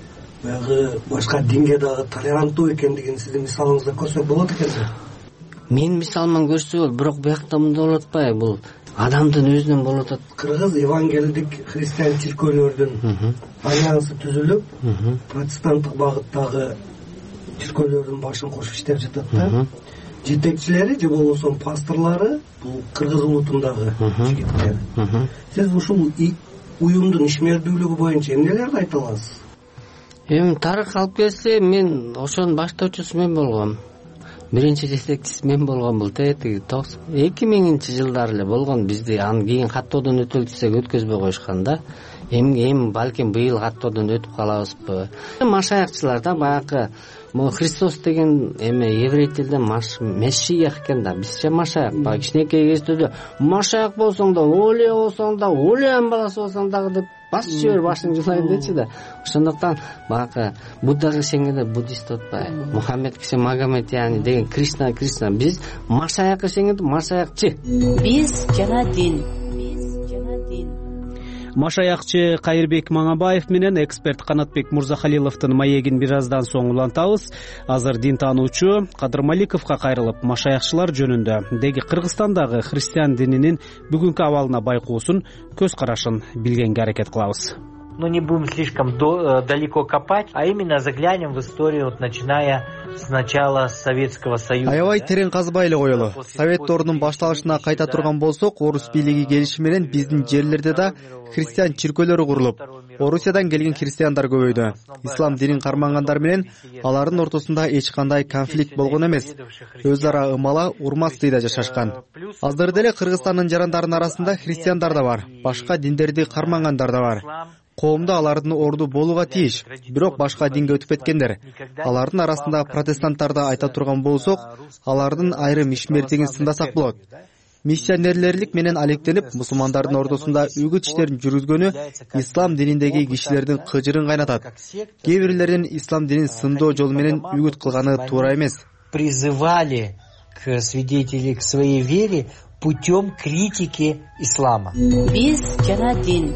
S11: баягы башка динге дагы толеранттуу экендигин сиздин мисалыңызда көрсөк болот экен.
S9: Мен мисалыман көрсө болот, бирок биякта мындай болуп атпайбы, бул адамдын өзүнөн болуп атат.
S11: Кыргыз евангелдик христиан чиркөөлөрдүн альянсы түзүлүп, протестанттык багыттагы чиркөөлөрдүн башын кошуп иштеп жатат да. Жетекчилери же болбосо пасторлору бул кыргыз улутундагы жигиттер. Сиз ушул уюмдун ишмердүүлүгү боюнча эмнелерди айта аласыз?
S9: Эми тарых алып келсе, мен ошонун баштоочусу мен болгом. Биринчи жетекчиси мен болгон бул теги эки миңинчи жылдары эле болгон. Бизди анан кийин каттоодон өтөлсөк өткөзбөй коюшкан да. Эми эми балким быйыл каттоодон өтүп калабызбы. Машаякчылар да баягы могу Христос деген эме еврей тилде Мессиях экен да. Бизче Машаяк. Баягы кичинекей кездө Машаяк болсоң да, Олия болсоң да, Олиянын баласы болсоң дагы деп басып жибер, башын жулайын дечи да. Ошондуктан баягы Буддага ишенгенде буддист атпайбы, Мухаммед киши Магомед яни деген Кришна Кришна. Биз Машаяк ишенгенде Машаякчы.
S19: Биз жана дин.
S8: Машаякчы Кайырбек Маңабаев менен эксперт Канатбек Мурзахалиловдун маегин бир аздан соң улантабыз. Азыр дин таануучу Кадыр Маликовго кайрылып, машаякчылар жөнүндө деги Кыргызстандагы христиан дининин бүгүнкү абалына байкоосун, көз карашын билгенге аракет кылабыз.
S12: Но не будем слишком до, далеко копать, а именно заглянем в историю, вот, начиная с начала Советского Союза.
S13: Аябай терең казбай эле коелу. Совет доорунун башталышына кайта турган болсок, орус бийлиги келиши менен биздин жерлерде да христиан чиркөөлөрү курулуп, Орусиядан келген христиандар көбөйдү. Ислам динин кармангандар менен алардын ортосунда эч кандай конфликт болгон эмес. Өз ара ымала, урматтыйда жашашкан. Азыр деле Кыргызстандын жарандарынын арасында христиандар да бар, башка диндерди кармангандар да бар. Коомдо алардын орду болууга тийиш, бирок башка динге өтүп кеткендер. Алардын арасында протестанттарды айта турган болсок, алардын айрым ишмердигин сындасак болот. Миссионерлерлик менен алектенип, мусулмандардын ортосунда үгүт иштерин жүргүзгөнү ислам дининдеги кишилердин кыжырын кайнатат. Кээ бирлердин ислам динин сындоо жолу менен үгүт кылганы туура эмес.
S12: Призывали к свидетелей к своей вере путем критики ислама.
S19: Биз жана дин.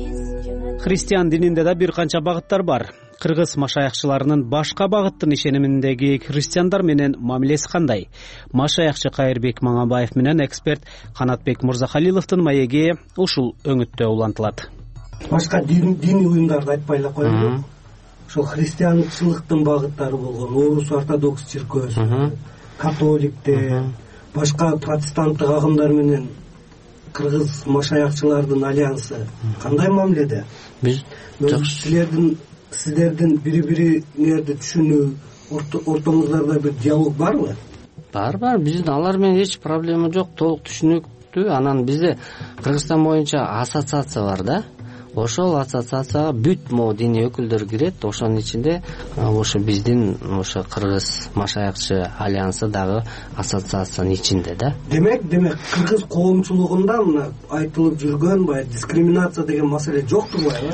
S8: Христиан дининде да бир канча багыттар бар. Кыргыз машаякчыларынын башка багыттын ишениминдеги христиандар менен мамилеси кандай? Машаякчы Кайырбек Маңабаев менен эксперт Канатбек Мырзахалиловдун маеги ушул өңүттө улантылат.
S11: Башка диний уюмдарды айтпай эле коелу. Ошол христианчылыктын багыттары болгон Орус ортодокс церковь, католиктер, башка протестанттык агымдар менен кыргыз машаякчылардын альянсы кандай мамиледе? Биз силердин сиздердин бири-бириңерди түшүнүү ортоңуздарда бир диалог барбы?
S9: Бар, бар. Биздин алар менен эч проблема жок, толук түшүнүктүү. Анан бизде Кыргызстан боюнча ассоциация бар да. Ошол ассоциацияга бүт могу диний өкүлдөр кирет. Ошонун ичинде ошо биздин ошо Кыргыз машаякчы альянсы дагы ассоциациянын ичинде да.
S11: Демек, демек кыргыз коомчулугунда мына айтылып жүргөн баягы дискриминация деген маселе жок турбайбы?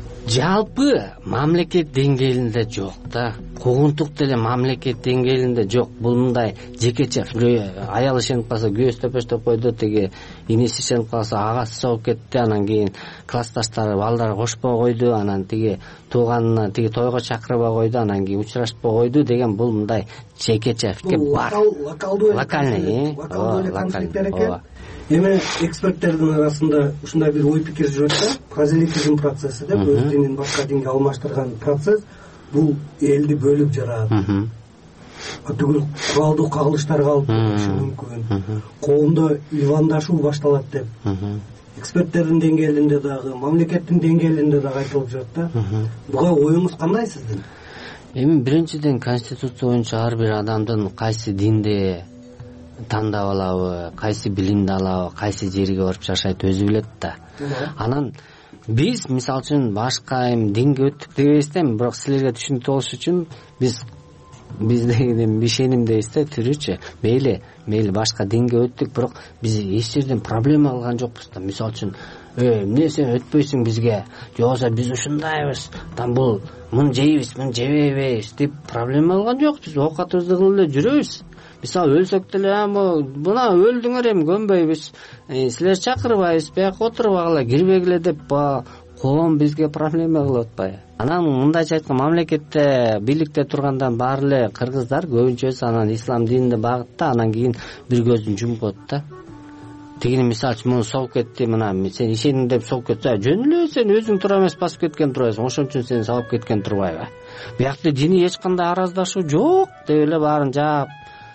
S9: Жалпы мамлекет деңгээлинде жок да. Куугунтук деле мамлекет деңгээлинде жок. Бул мындай жекече аял ишенип калса күйөөсү төпөштөп койду, теги иниси ишенип калса агасы чогуп кетти, анан кийин классташтары балдары кошпой койду, анан тиги тууганына тиги тойго чакырбай койду, анан кийин учурашпай койду деген бул мындай жекече пикир бар. Локальный, локальный.
S11: Эми эксперттердин арасында ушундай бир ой пикир жүрөт да, прозелитизм процесси деп өз динин башка динге алмаштырган процесс бул элди бөлүп жарат. Түгүл куралдуу кагылыштарга алып келиши мүмкүн. Коомдо ивандашуу башталат деп. Эксперттердин деңгээлинде дагы, мамлекеттин деңгээлинде дагы айтылып жүрөт да. Буга оюңуз кандай сиздин?
S9: Эми биринчиден конституция боюнча ар бир адамдын кайсы динде тандап алабы, кайсы билимди алабы, кайсы жерге барып жашайт өзү билет да. Анан биз мисалы үчүн башка эми динге өттүк дебейбиз да, бирок силерге түшүнүктүү болуш үчүн биз биздеги ишенимдебиз да, түрүчү. Мейли, мейли башка динге өттүк, бирок биз эч жерден проблема алган жокпуз да. Мисалы үчүн, "Эй, эмне сен өтпөйсүң бизге? Жокса биз ушундайбыз. Там бул мун жейбиз, мун жебейбиз" деп проблема алган жок. Биз оокатыбызды кылып эле жүрөбүз. Мисалы өлсөк деле мына өлдүңөр эми көнбөйбүз, силер чакырбайбыз, бияка отурбагыла, кирбегиле деп коом бизге проблема кылып атпайбы? Анан мындайча айтканда мамлекетте бийликте тургандан баары эле кыргыздар көбүнчөсү анан ислам дининде багытта, анан кийин бир көзүн жумуп коет да. Тигини мисалы үчүн муну согуп кетти, мына сен ишеним деп согуп кетти. Жөн эле сен өзүң тура эмес басып кеткен турбайсың, ошон үчүн сени согуп кеткен турбайбы? Биякта диний эч кандай араздашуу жок деп эле баарын жаап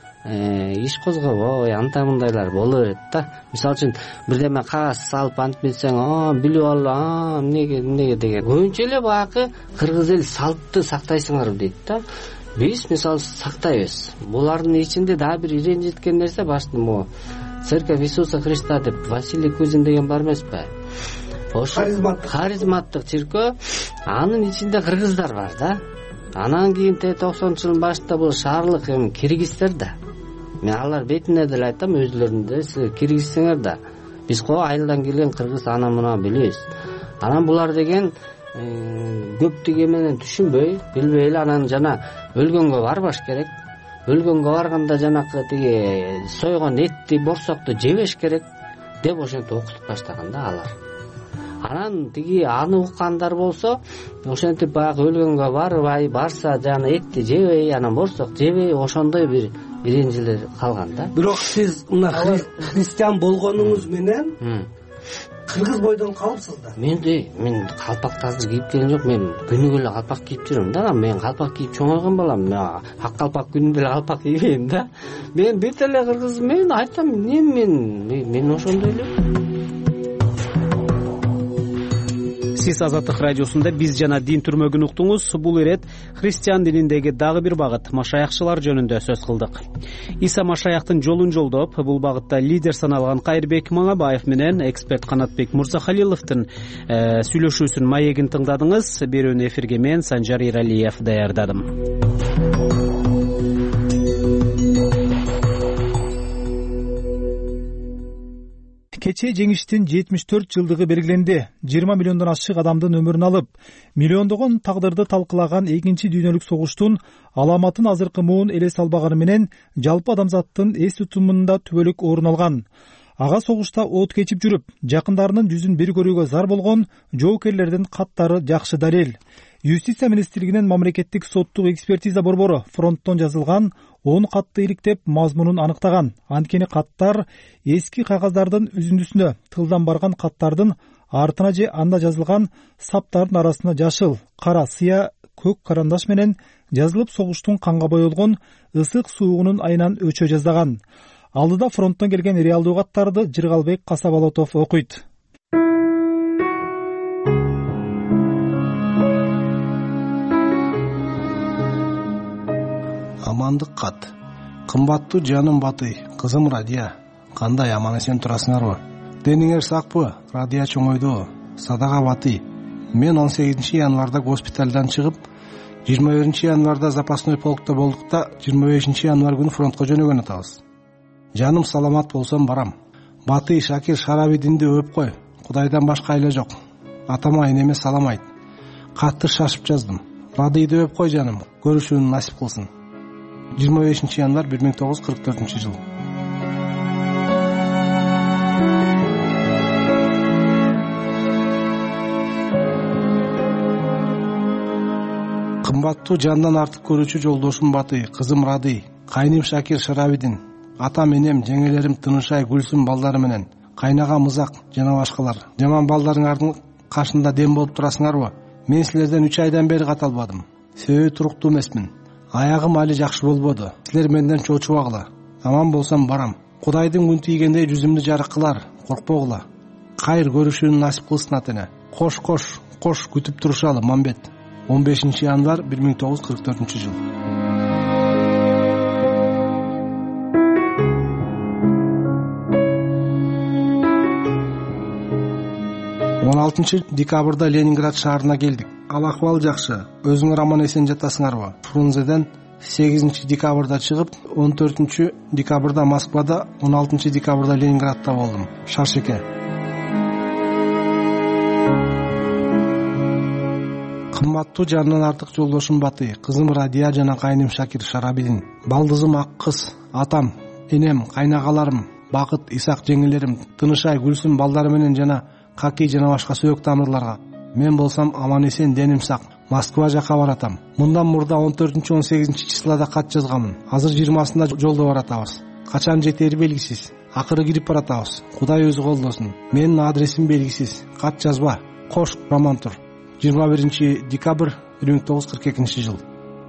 S9: иш козгобой, анда мындайлар боло берет да. Мисалы үчүн бирдеме кагаз салып антип билсең, а билип ал, а эмнеге эмнеге деген. Көбүнчө эле баягы кыргыз эл салтты сактайсыңар дейт да. Биз мисалы сактайбыз. Булардын ичинде дагы бир иренжиткен нерсе башты могу Церковь Иисуса Христа деп Василий Кузин деген бар эмеспи? Ошо харизматтык церковь, анын ичинде кыргыздар бар да. Анан кийин токсонунчу жылдын башында бул шаарлык эми киргиздер да. Мен алар бетине деле айтам, өзлөрүндө силер киргизсеңер да. Биз го айылдан келген кыргыз ана мына билебиз. Анан булар деген көптүгү менен түшүнбөй, билбей эле анан жана өлгөнгө барбаш керек. Өлгөнгө барганда жанакы тиги сойгон этти, борсокту жебеш керек деп ошентип окутуп баштаган да алар. Анан тиги аны уккандар болсо, ошентип баягы өлгөнгө барбай, барса жана этти жебей, анан борсок жебей, ошондой бир иренжилер калган да.
S11: Бирок сиз мына христиан болгонуңуз менен кыргыз бойдон калыпсыз да.
S9: Мен де, мен калпакты азыр кийип келген жок, мен күнүгө эле калпак кийип жүрөм да. Мен калпак кийип чоңойгон балам, ак калпак күнүндө эле калпак кийбейм да. Мен бет эле кыргыз, мен айтам, эмне мен, мен ошондой эле.
S8: сиз Азаттык радиосунда Биз жана дин түрмөгүн уктуңуз. Бул ирет христиан дининдеги дагы бир багыт машаякчылар жөнүндө сөз кылдык. Иса Машаяктын жолун жолдоп, бул багытта лидер саналган Кайырбек Маңабаев менен эксперт Канатбек Мурзахалиловдун сүйлөшүүсүн маегин тыңдадыңыз. Берүүнү эфирге мен Санжар Иралиев даярдадым.
S1: Кечээ жеңиштин жетимиш төрт жылдыгы белгиленди. жыйырма миллиондон ашык адамдын өмүрүн алып, миллиондогон тагдырды талкылаган экинчи дүйнөлүк согуштун аламатын азыркы муун элес албаганы менен жалпы адамзаттын эс тутумунда түбөлүк орун алган. Ага согушта от кечип жүрүп, жакындарынын жүзүн бир көрүүгө зар болгон жоокерлердин каттары жакшы далил. Юстиция министрлигинин мамлекеттик соттук экспертиза борбору фронттон жазылган он катты иликтеп мазмунун аныктаган. Анткени каттар эски кагаздардын үзүндүсүнө тылдан барган каттардын артына же анда жазылган саптардын арасына жашыл, кара сыя, көк карандаш менен жазылып согуштун канга боелгон ысык суугунун айынан өчө жаздаган. Алдыда фронттон келген реалдуу каттарды Жыргалбек Касабалотов окуйт.
S14: Амандык кат. Кымбаттуу жаным Батый, кызым Радия. Кандай аман эсен турасыңарбы? Дениңер сакпы? Радия чоңойду. Садага Батый. Мен он сегизинчи январда госпиталдан чыгып, жыйырма биринчи январда запасной полкто болдук да, жыйырма бешинчи январ күнү фронтко жөнөгөн атабыз. Жаным саламат болсом барам. Батый Шакир Шарабидинди өп кой. Кудайдан башка эле жок. Атама энеме салам айт. Катты шашып жаздым. Радийди өп кой жаным. Көрүшүүнү насип кылсын. жыйырма бешинчи январ бир миң тогуз жүз кырк төртүнчү жыл. Кымбаттуу жандан артык көрүүчү жолдошум Батый, кызым Радый, кайным Шакир Шарабидин, атам энем, жеңелерим Тынышай, Гүлсүм балдары менен, кайнага Мызак жана башкалар. Жаман балдарыңардын кашында дем болуп турасыңарбы? Мен силерден үч айдан бери кат албадым. Себеби туруктуу эмесмин. Аягым али жакшы болбоду. Силер менден чочубагыла. Аман болсам барам. Кудайдын күн тийгенде жүзүмдү жарык кылар. Коркпогула. Кайыр көрүшүүнү насип кылсын атене. Кош кош кош күтүп турушалы Мамбет. он бешинчи январ бир миң тогуз жүз кырк төртүнчү жыл. он алтынчы декабрда Ленинград шаарына келдик. Ал акыбал жакшы. Өзүңөр аман эсен жатасыңарбы? Фрунзеден сегизинчи декабрда чыгып, он төртүнчү декабрда Москвада, он алтынчы декабрда Ленинградта болдум. Шаршеке. Кымбаттуу жандан артык жолдошум Батый, кызым Радия жана кайным Шакир Шарабидин, балдызым ак кыз, атам, энем, кайнагаларым, Бакыт, Исак жеңелерим, Тынышай, Гүлсүм балдары менен жана Каки жана башка сөөк тамырларга. Мен болсам аман эсен деним сак. Москва жака баратам. Мындан мурда он төртүнчү он сегизинчи числода кат жазганмын. Азыр жыйырмасында жолдо баратабыз. Качан жетери белгисиз. Акыры кирип баратабыз. Кудай өзү колдосун. Менин адресим белгисиз. Кат жазба. Кош Романтур. жыйырма биринчи декабрь бир миң тогуз жүз кырк экинчи жыл.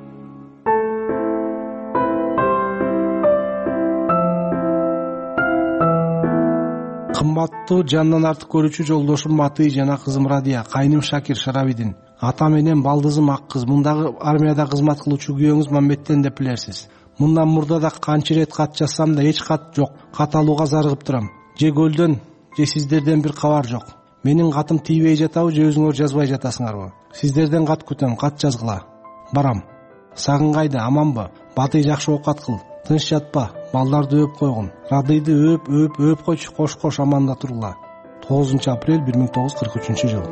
S14: Кымбаттуу жандан артык көрүүчү жолдошум Батый жана кызым Радия, кайным Шакир Шарабидин, атам энем, балдызым ак кыз, мындагы армияда кызмат кылуучу күйөөңүз Мамбеттен деп билерсиз. Мындан мурда да канча ирет кат жазсам да эч кат жок. Кат алууга зарыгып турам. Же көлдөн, же сиздерден бир кабар жок. Менин катым тийбей жатабы, же өзүңөр жазбай жатасыңарбы? Сиздерден кат күтөм, кат жазгыла. Барам. Сагын кайда, аманбы? Батый жакшы оокат кыл. Тыныч жатпа, балдарды өп койгун. Радийди өп, өп, өп койчу, кош-кош аманда тургула. тогузунчу апрель бир миң тогуз жүз кырк үчүнчү жыл.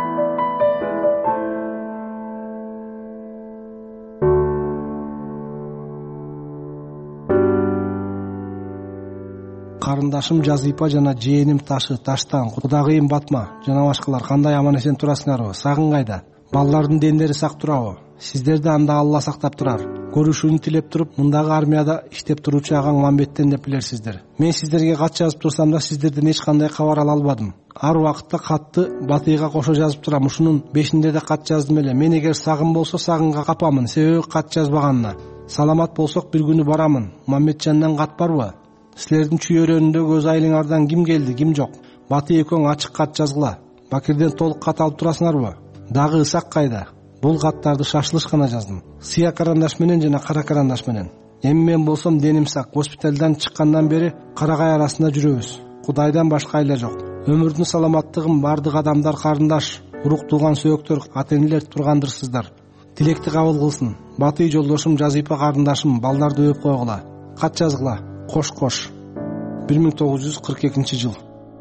S14: Карындашым Жазыйпа жана жээним Ташы, Таштан, Кудагыйым Батма жана башкалар кандай аман эсен турасыңарбы? Сагын кайда? Балдардын дендери сак турабы? Сиздерди анда Алла сактап турар. Көрүшүүнү тилеп туруп, мындагы армияда иштеп туруучу агаң Мамбеттен деп билерсиздер. Мен сиздерге кат жазып турсам да, сиздерден эч кандай кабар ала албадым. Ар убакытта катты Батыйга кошо жазып турам. Ушунун бешинде да кат жаздым эле. Мен эгер сагым болсо сагынга капамын, себеби кат жазбаганына. Саламат болсок бир күнү барамын. Мамбетжандан кат барбы? Силердин чүйөрөнүндө көз айылыңардан ким келди, ким жок? Батый экөөң ачык кат жазгыла. Бакирден толук кат алып турасыңарбы? Дагы Ысак кайда? Бул каттарды шашылыш гана жаздым. Сыя карандаш менен жана кара карандаш менен. Эми мен болсом деним сак. Госпиталдан чыккандан бери карагай арасында жүрөбүз. Кудайдан башка айла жок. Өмүрдүн саламаттыгын бардык адамдар карындаш, урук тууган сөөктөр, ата-энелер тургандырсыздар. Тилекти кабыл кылсын. Батый жолдошум Жазипа карындашым балдарды өп койгула. Кат жазгыла. Кош кош. бир миң тогуз жүз кырк экинчи жыл.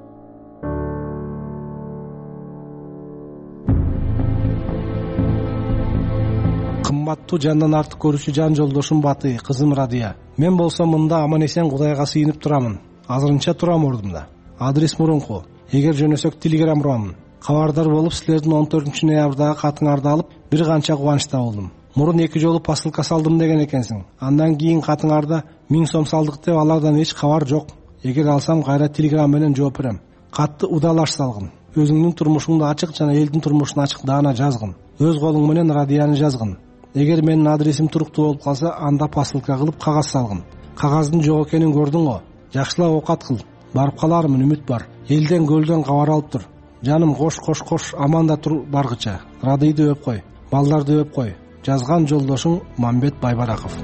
S14: Кымбаттуу жандан артык көрүүчү жан жолдошум Батый, кызым Радия. Мен болсом мында аман эсен Кудайга сыйынып турамын. Азырынча турам ордумда. Адрес мурунку. Эгер жөнөсөк телеграм урамын. Кабардар болуп силердин он төртүнчү ноябрдагы катыңарды алып бир канча кубанычта болдум. Мурун эки жолу посылка салдым деген экенсиң. Андан кийин катыңарда миң сом салдык деп алардан эч кабар жок. Эгер алсам кайра телеграм менен жооп берем. Катты удалаш салгын. Өзүңдүн турмушуңду ачык жана элдин турмушун ачык даана жазгын. Өз колуң менен Радияны жазгын. Эгер менин адресим туруктуу болуп калса, анда посылка кылып кагаз салгын. Кагаздын жок экенин көрдүң го. Жакшылап оокат кыл. Барып калармын, үмүт бар. Элден көлдөн кабар алып тур. Жаным кош кош кош аманда тур баргыча. Радийди өп кой. Балдарды өп кой. Жазган жолдошуң Мамбет Байбараков.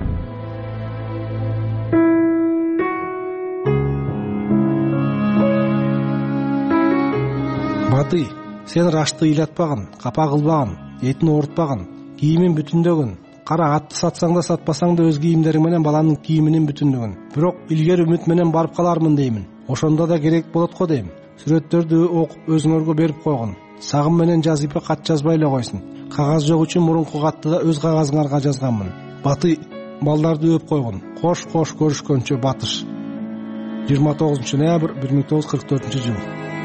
S14: Батый, сен рашты ыйлатпагын, капа кылбагын, этин оорутпагын, кийимин бүтүндөгүн. Кара атты сатсаң да сатпасаң да өз кийимдериң менен баланын кийиминин бүтүндөгүн. Бирок илгери үмүт менен барып калармын деймин. Ошондо да керек болот го дейм. Сүрөттөрдү окуп өзүңөргө берип койгон. Сагым менен Жазипа кат жазбай эле койсун. Кагаз жок үчүн мурунку катты да өз кагазыңарга жазганмын. Батый, балдарды өп койгон. Кош кош көрүшкөнчө Батыш. жыйырма тогузунчу ноябрь бир миң тогуз жүз кырк төртүнчү жыл.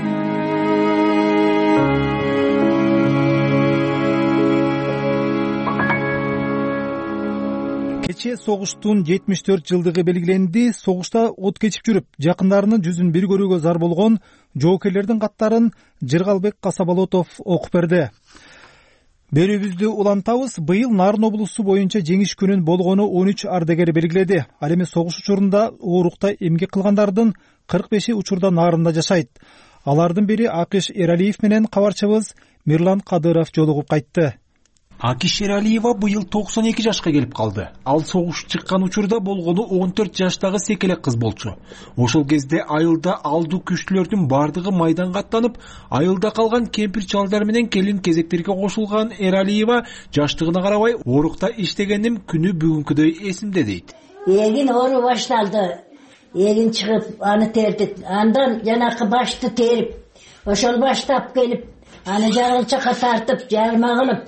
S1: Кече согуштун жетимиш төрт жылдыгы белгиленди. Согушта от кечип жүрүп, жакындарынын жүзүн бир көрүүгө зар болгон жоокерлердин каттарын Жыргалбек Касаболотов окуп берди. Берүүбүздү улантабыз. Быйыл Нарын облусу боюнча жеңиш күнүн болгону он үч ардагер белгиледи. Ал эми согуш учурунда оорукта эмгек кылгандардын кырк беши учурда Нарында жашайт. Алардын бири Акиш Эралиев менен кабарчыбыз Мирлан Кадыров жолугуп кайтты.
S4: Акиш Эралиева быйыл токсон эки жашка келип калды. Ал согуш чыккан учурда болгону он төрт жаштагы секелек кыз болчу. Ошол кезде айылда алдуу күчтүүлөрдүн бардыгы майданга аттанып, айылда калган кемпир чалдар менен келин кезектерге кошулган Эралиева жаштыгына карабай оорукта иштегеним күнү бүгүнкүдөй эсимде дейт.
S15: Эгин оору башталды. Эгин чыгып, аны тердик. Андан жанакы башты терип, ошол баштап келип, аны жарылчакка тартып, жарма кылып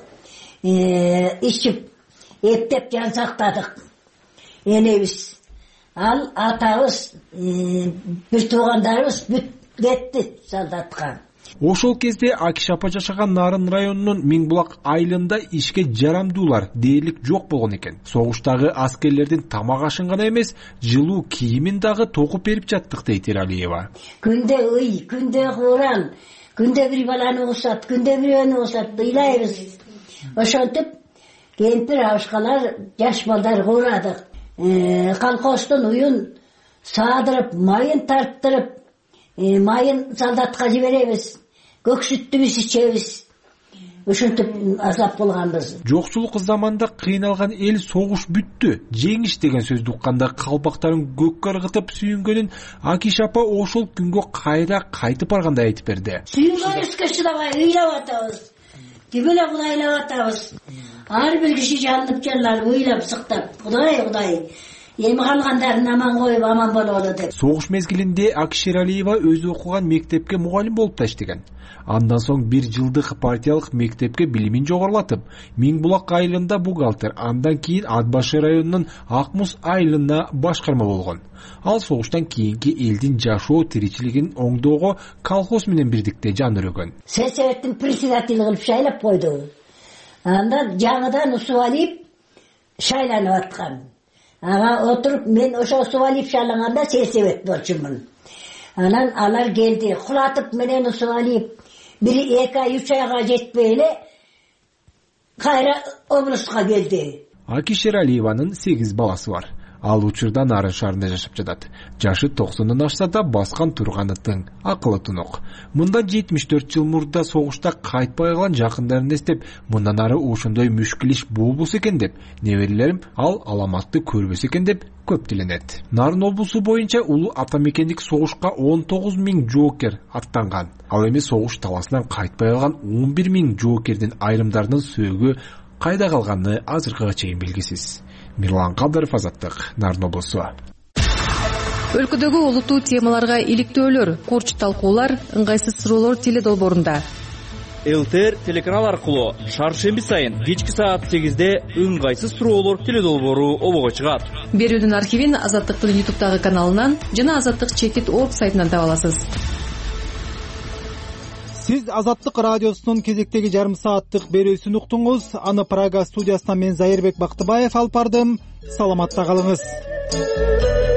S15: ичип эптеп жан сактадык. Энебиз, ал атабыз, бир туугандарыбыз бүт кетти солдатка.
S4: Ошол кезде Акиш апа жашаган Нарын районунун Миңбулак айылында ишке жарамдуулар дээрлик жок болгон экен. Согуштагы аскерлердин тамак ашын гана эмес, жылуу кийимин дагы токуп берип жаттык дейт Эралиева.
S15: Күндө ый, күндө куран, күндө бир баланы угусат, күндө бирөөнү угусат, ыйлайбыз. Ошентип кемпир абышкалар, жаш балдар курадык. Колхоздун уюн саадырып, майын тарттырып, майын солдатка жиберебиз. Көк сүттүбүз ичебиз. Ошентип азап болгонбуз.
S4: Жокчулук заманда кыйналган эл согуш бүттү, жеңиш деген сөздү укканда калпактарын көккө ыргытып сүйүнгөнүн Акиш апа ошол күнгө кайра кайтып баргандай айтып берди.
S15: Сүйүнгөнүбүзгө чыдабай ыйлап атабыз. Тигиле Кудайлап атабыз. Ар бир киши жанып жанлар ыйлап сыктап, Кудай, Кудай, эми калгандарын аман коюп аман бололу деп.
S4: Согуш мезгилинде Акиш Эралиева өзү окуган мектепке мугалим болуп та иштеген. Андан соң бир жылдык партиялык мектепке билимин жогорулатып, Миңбулак айылында бухгалтер, андан кийин Ат башы районунун Ак Муз айылына башкарма болгон. Ал согуштан кийинки элдин жашоо тиричилигин оңдоого колхоз менен бирдикте жан өрөгөн.
S15: Сесебеттин председатель кылып шайлап койду. Анда жаңыдан Усубалиев шайланып аткан. Ага отуруп мен ошо Усубалиев шайланганда сесебет болчумун. Анан алар келди, кулатып менен Усубалиев бир эки ай үч айга жетпей эле кайра облуска келди.
S4: Акиш Эралиеванын сегиз баласы бар. ал учурда Нарын шаарында жашап жатат. Жашы токсондон ашса да баскан турганытың акылы тунук. Мындан жетимиш төрт жыл мурда согушта кайтпай калган жакындарын эстеп, мындан ары ошондой мүшкүл иш болбосо экен деп, неберелерим ал аламатты көрбөсө экен деп көп тиленет. Нарын облусу боюнча улуу ата мекендик согушка он тогуз миң жоокер аттанган. Ал эми согуш таласынан кайтпай калган он бир миң жоокердин айрымдарынын сөөгү кайда калганы азыркыга чейин белгисиз. Мирлан Кадыров, Азаттык, Нарын облусу.
S16: Өлкөдөгү олуттуу темаларга иликтөөлөр, курч талкуулар, ыңгайсыз суроолор теле долбоорунда.
S5: ЛТР телеканал аркылуу шаршемби сайын кечки саат сегизде ыңгайсыз суроолор теле долбоору обого чыгат.
S16: Берүүнүн архивин Азаттыктын ютубтагы каналынан жана Азаттык чекит орг сайтынан таба аласыз.
S1: Сиз Азаттык радиосунун кезектеги жарым сааттык берүүсүн уктуңуз. Аны Прага студиясынан мен Зайырбек Бактыбаев алып бардым. Саламатта калыңыз.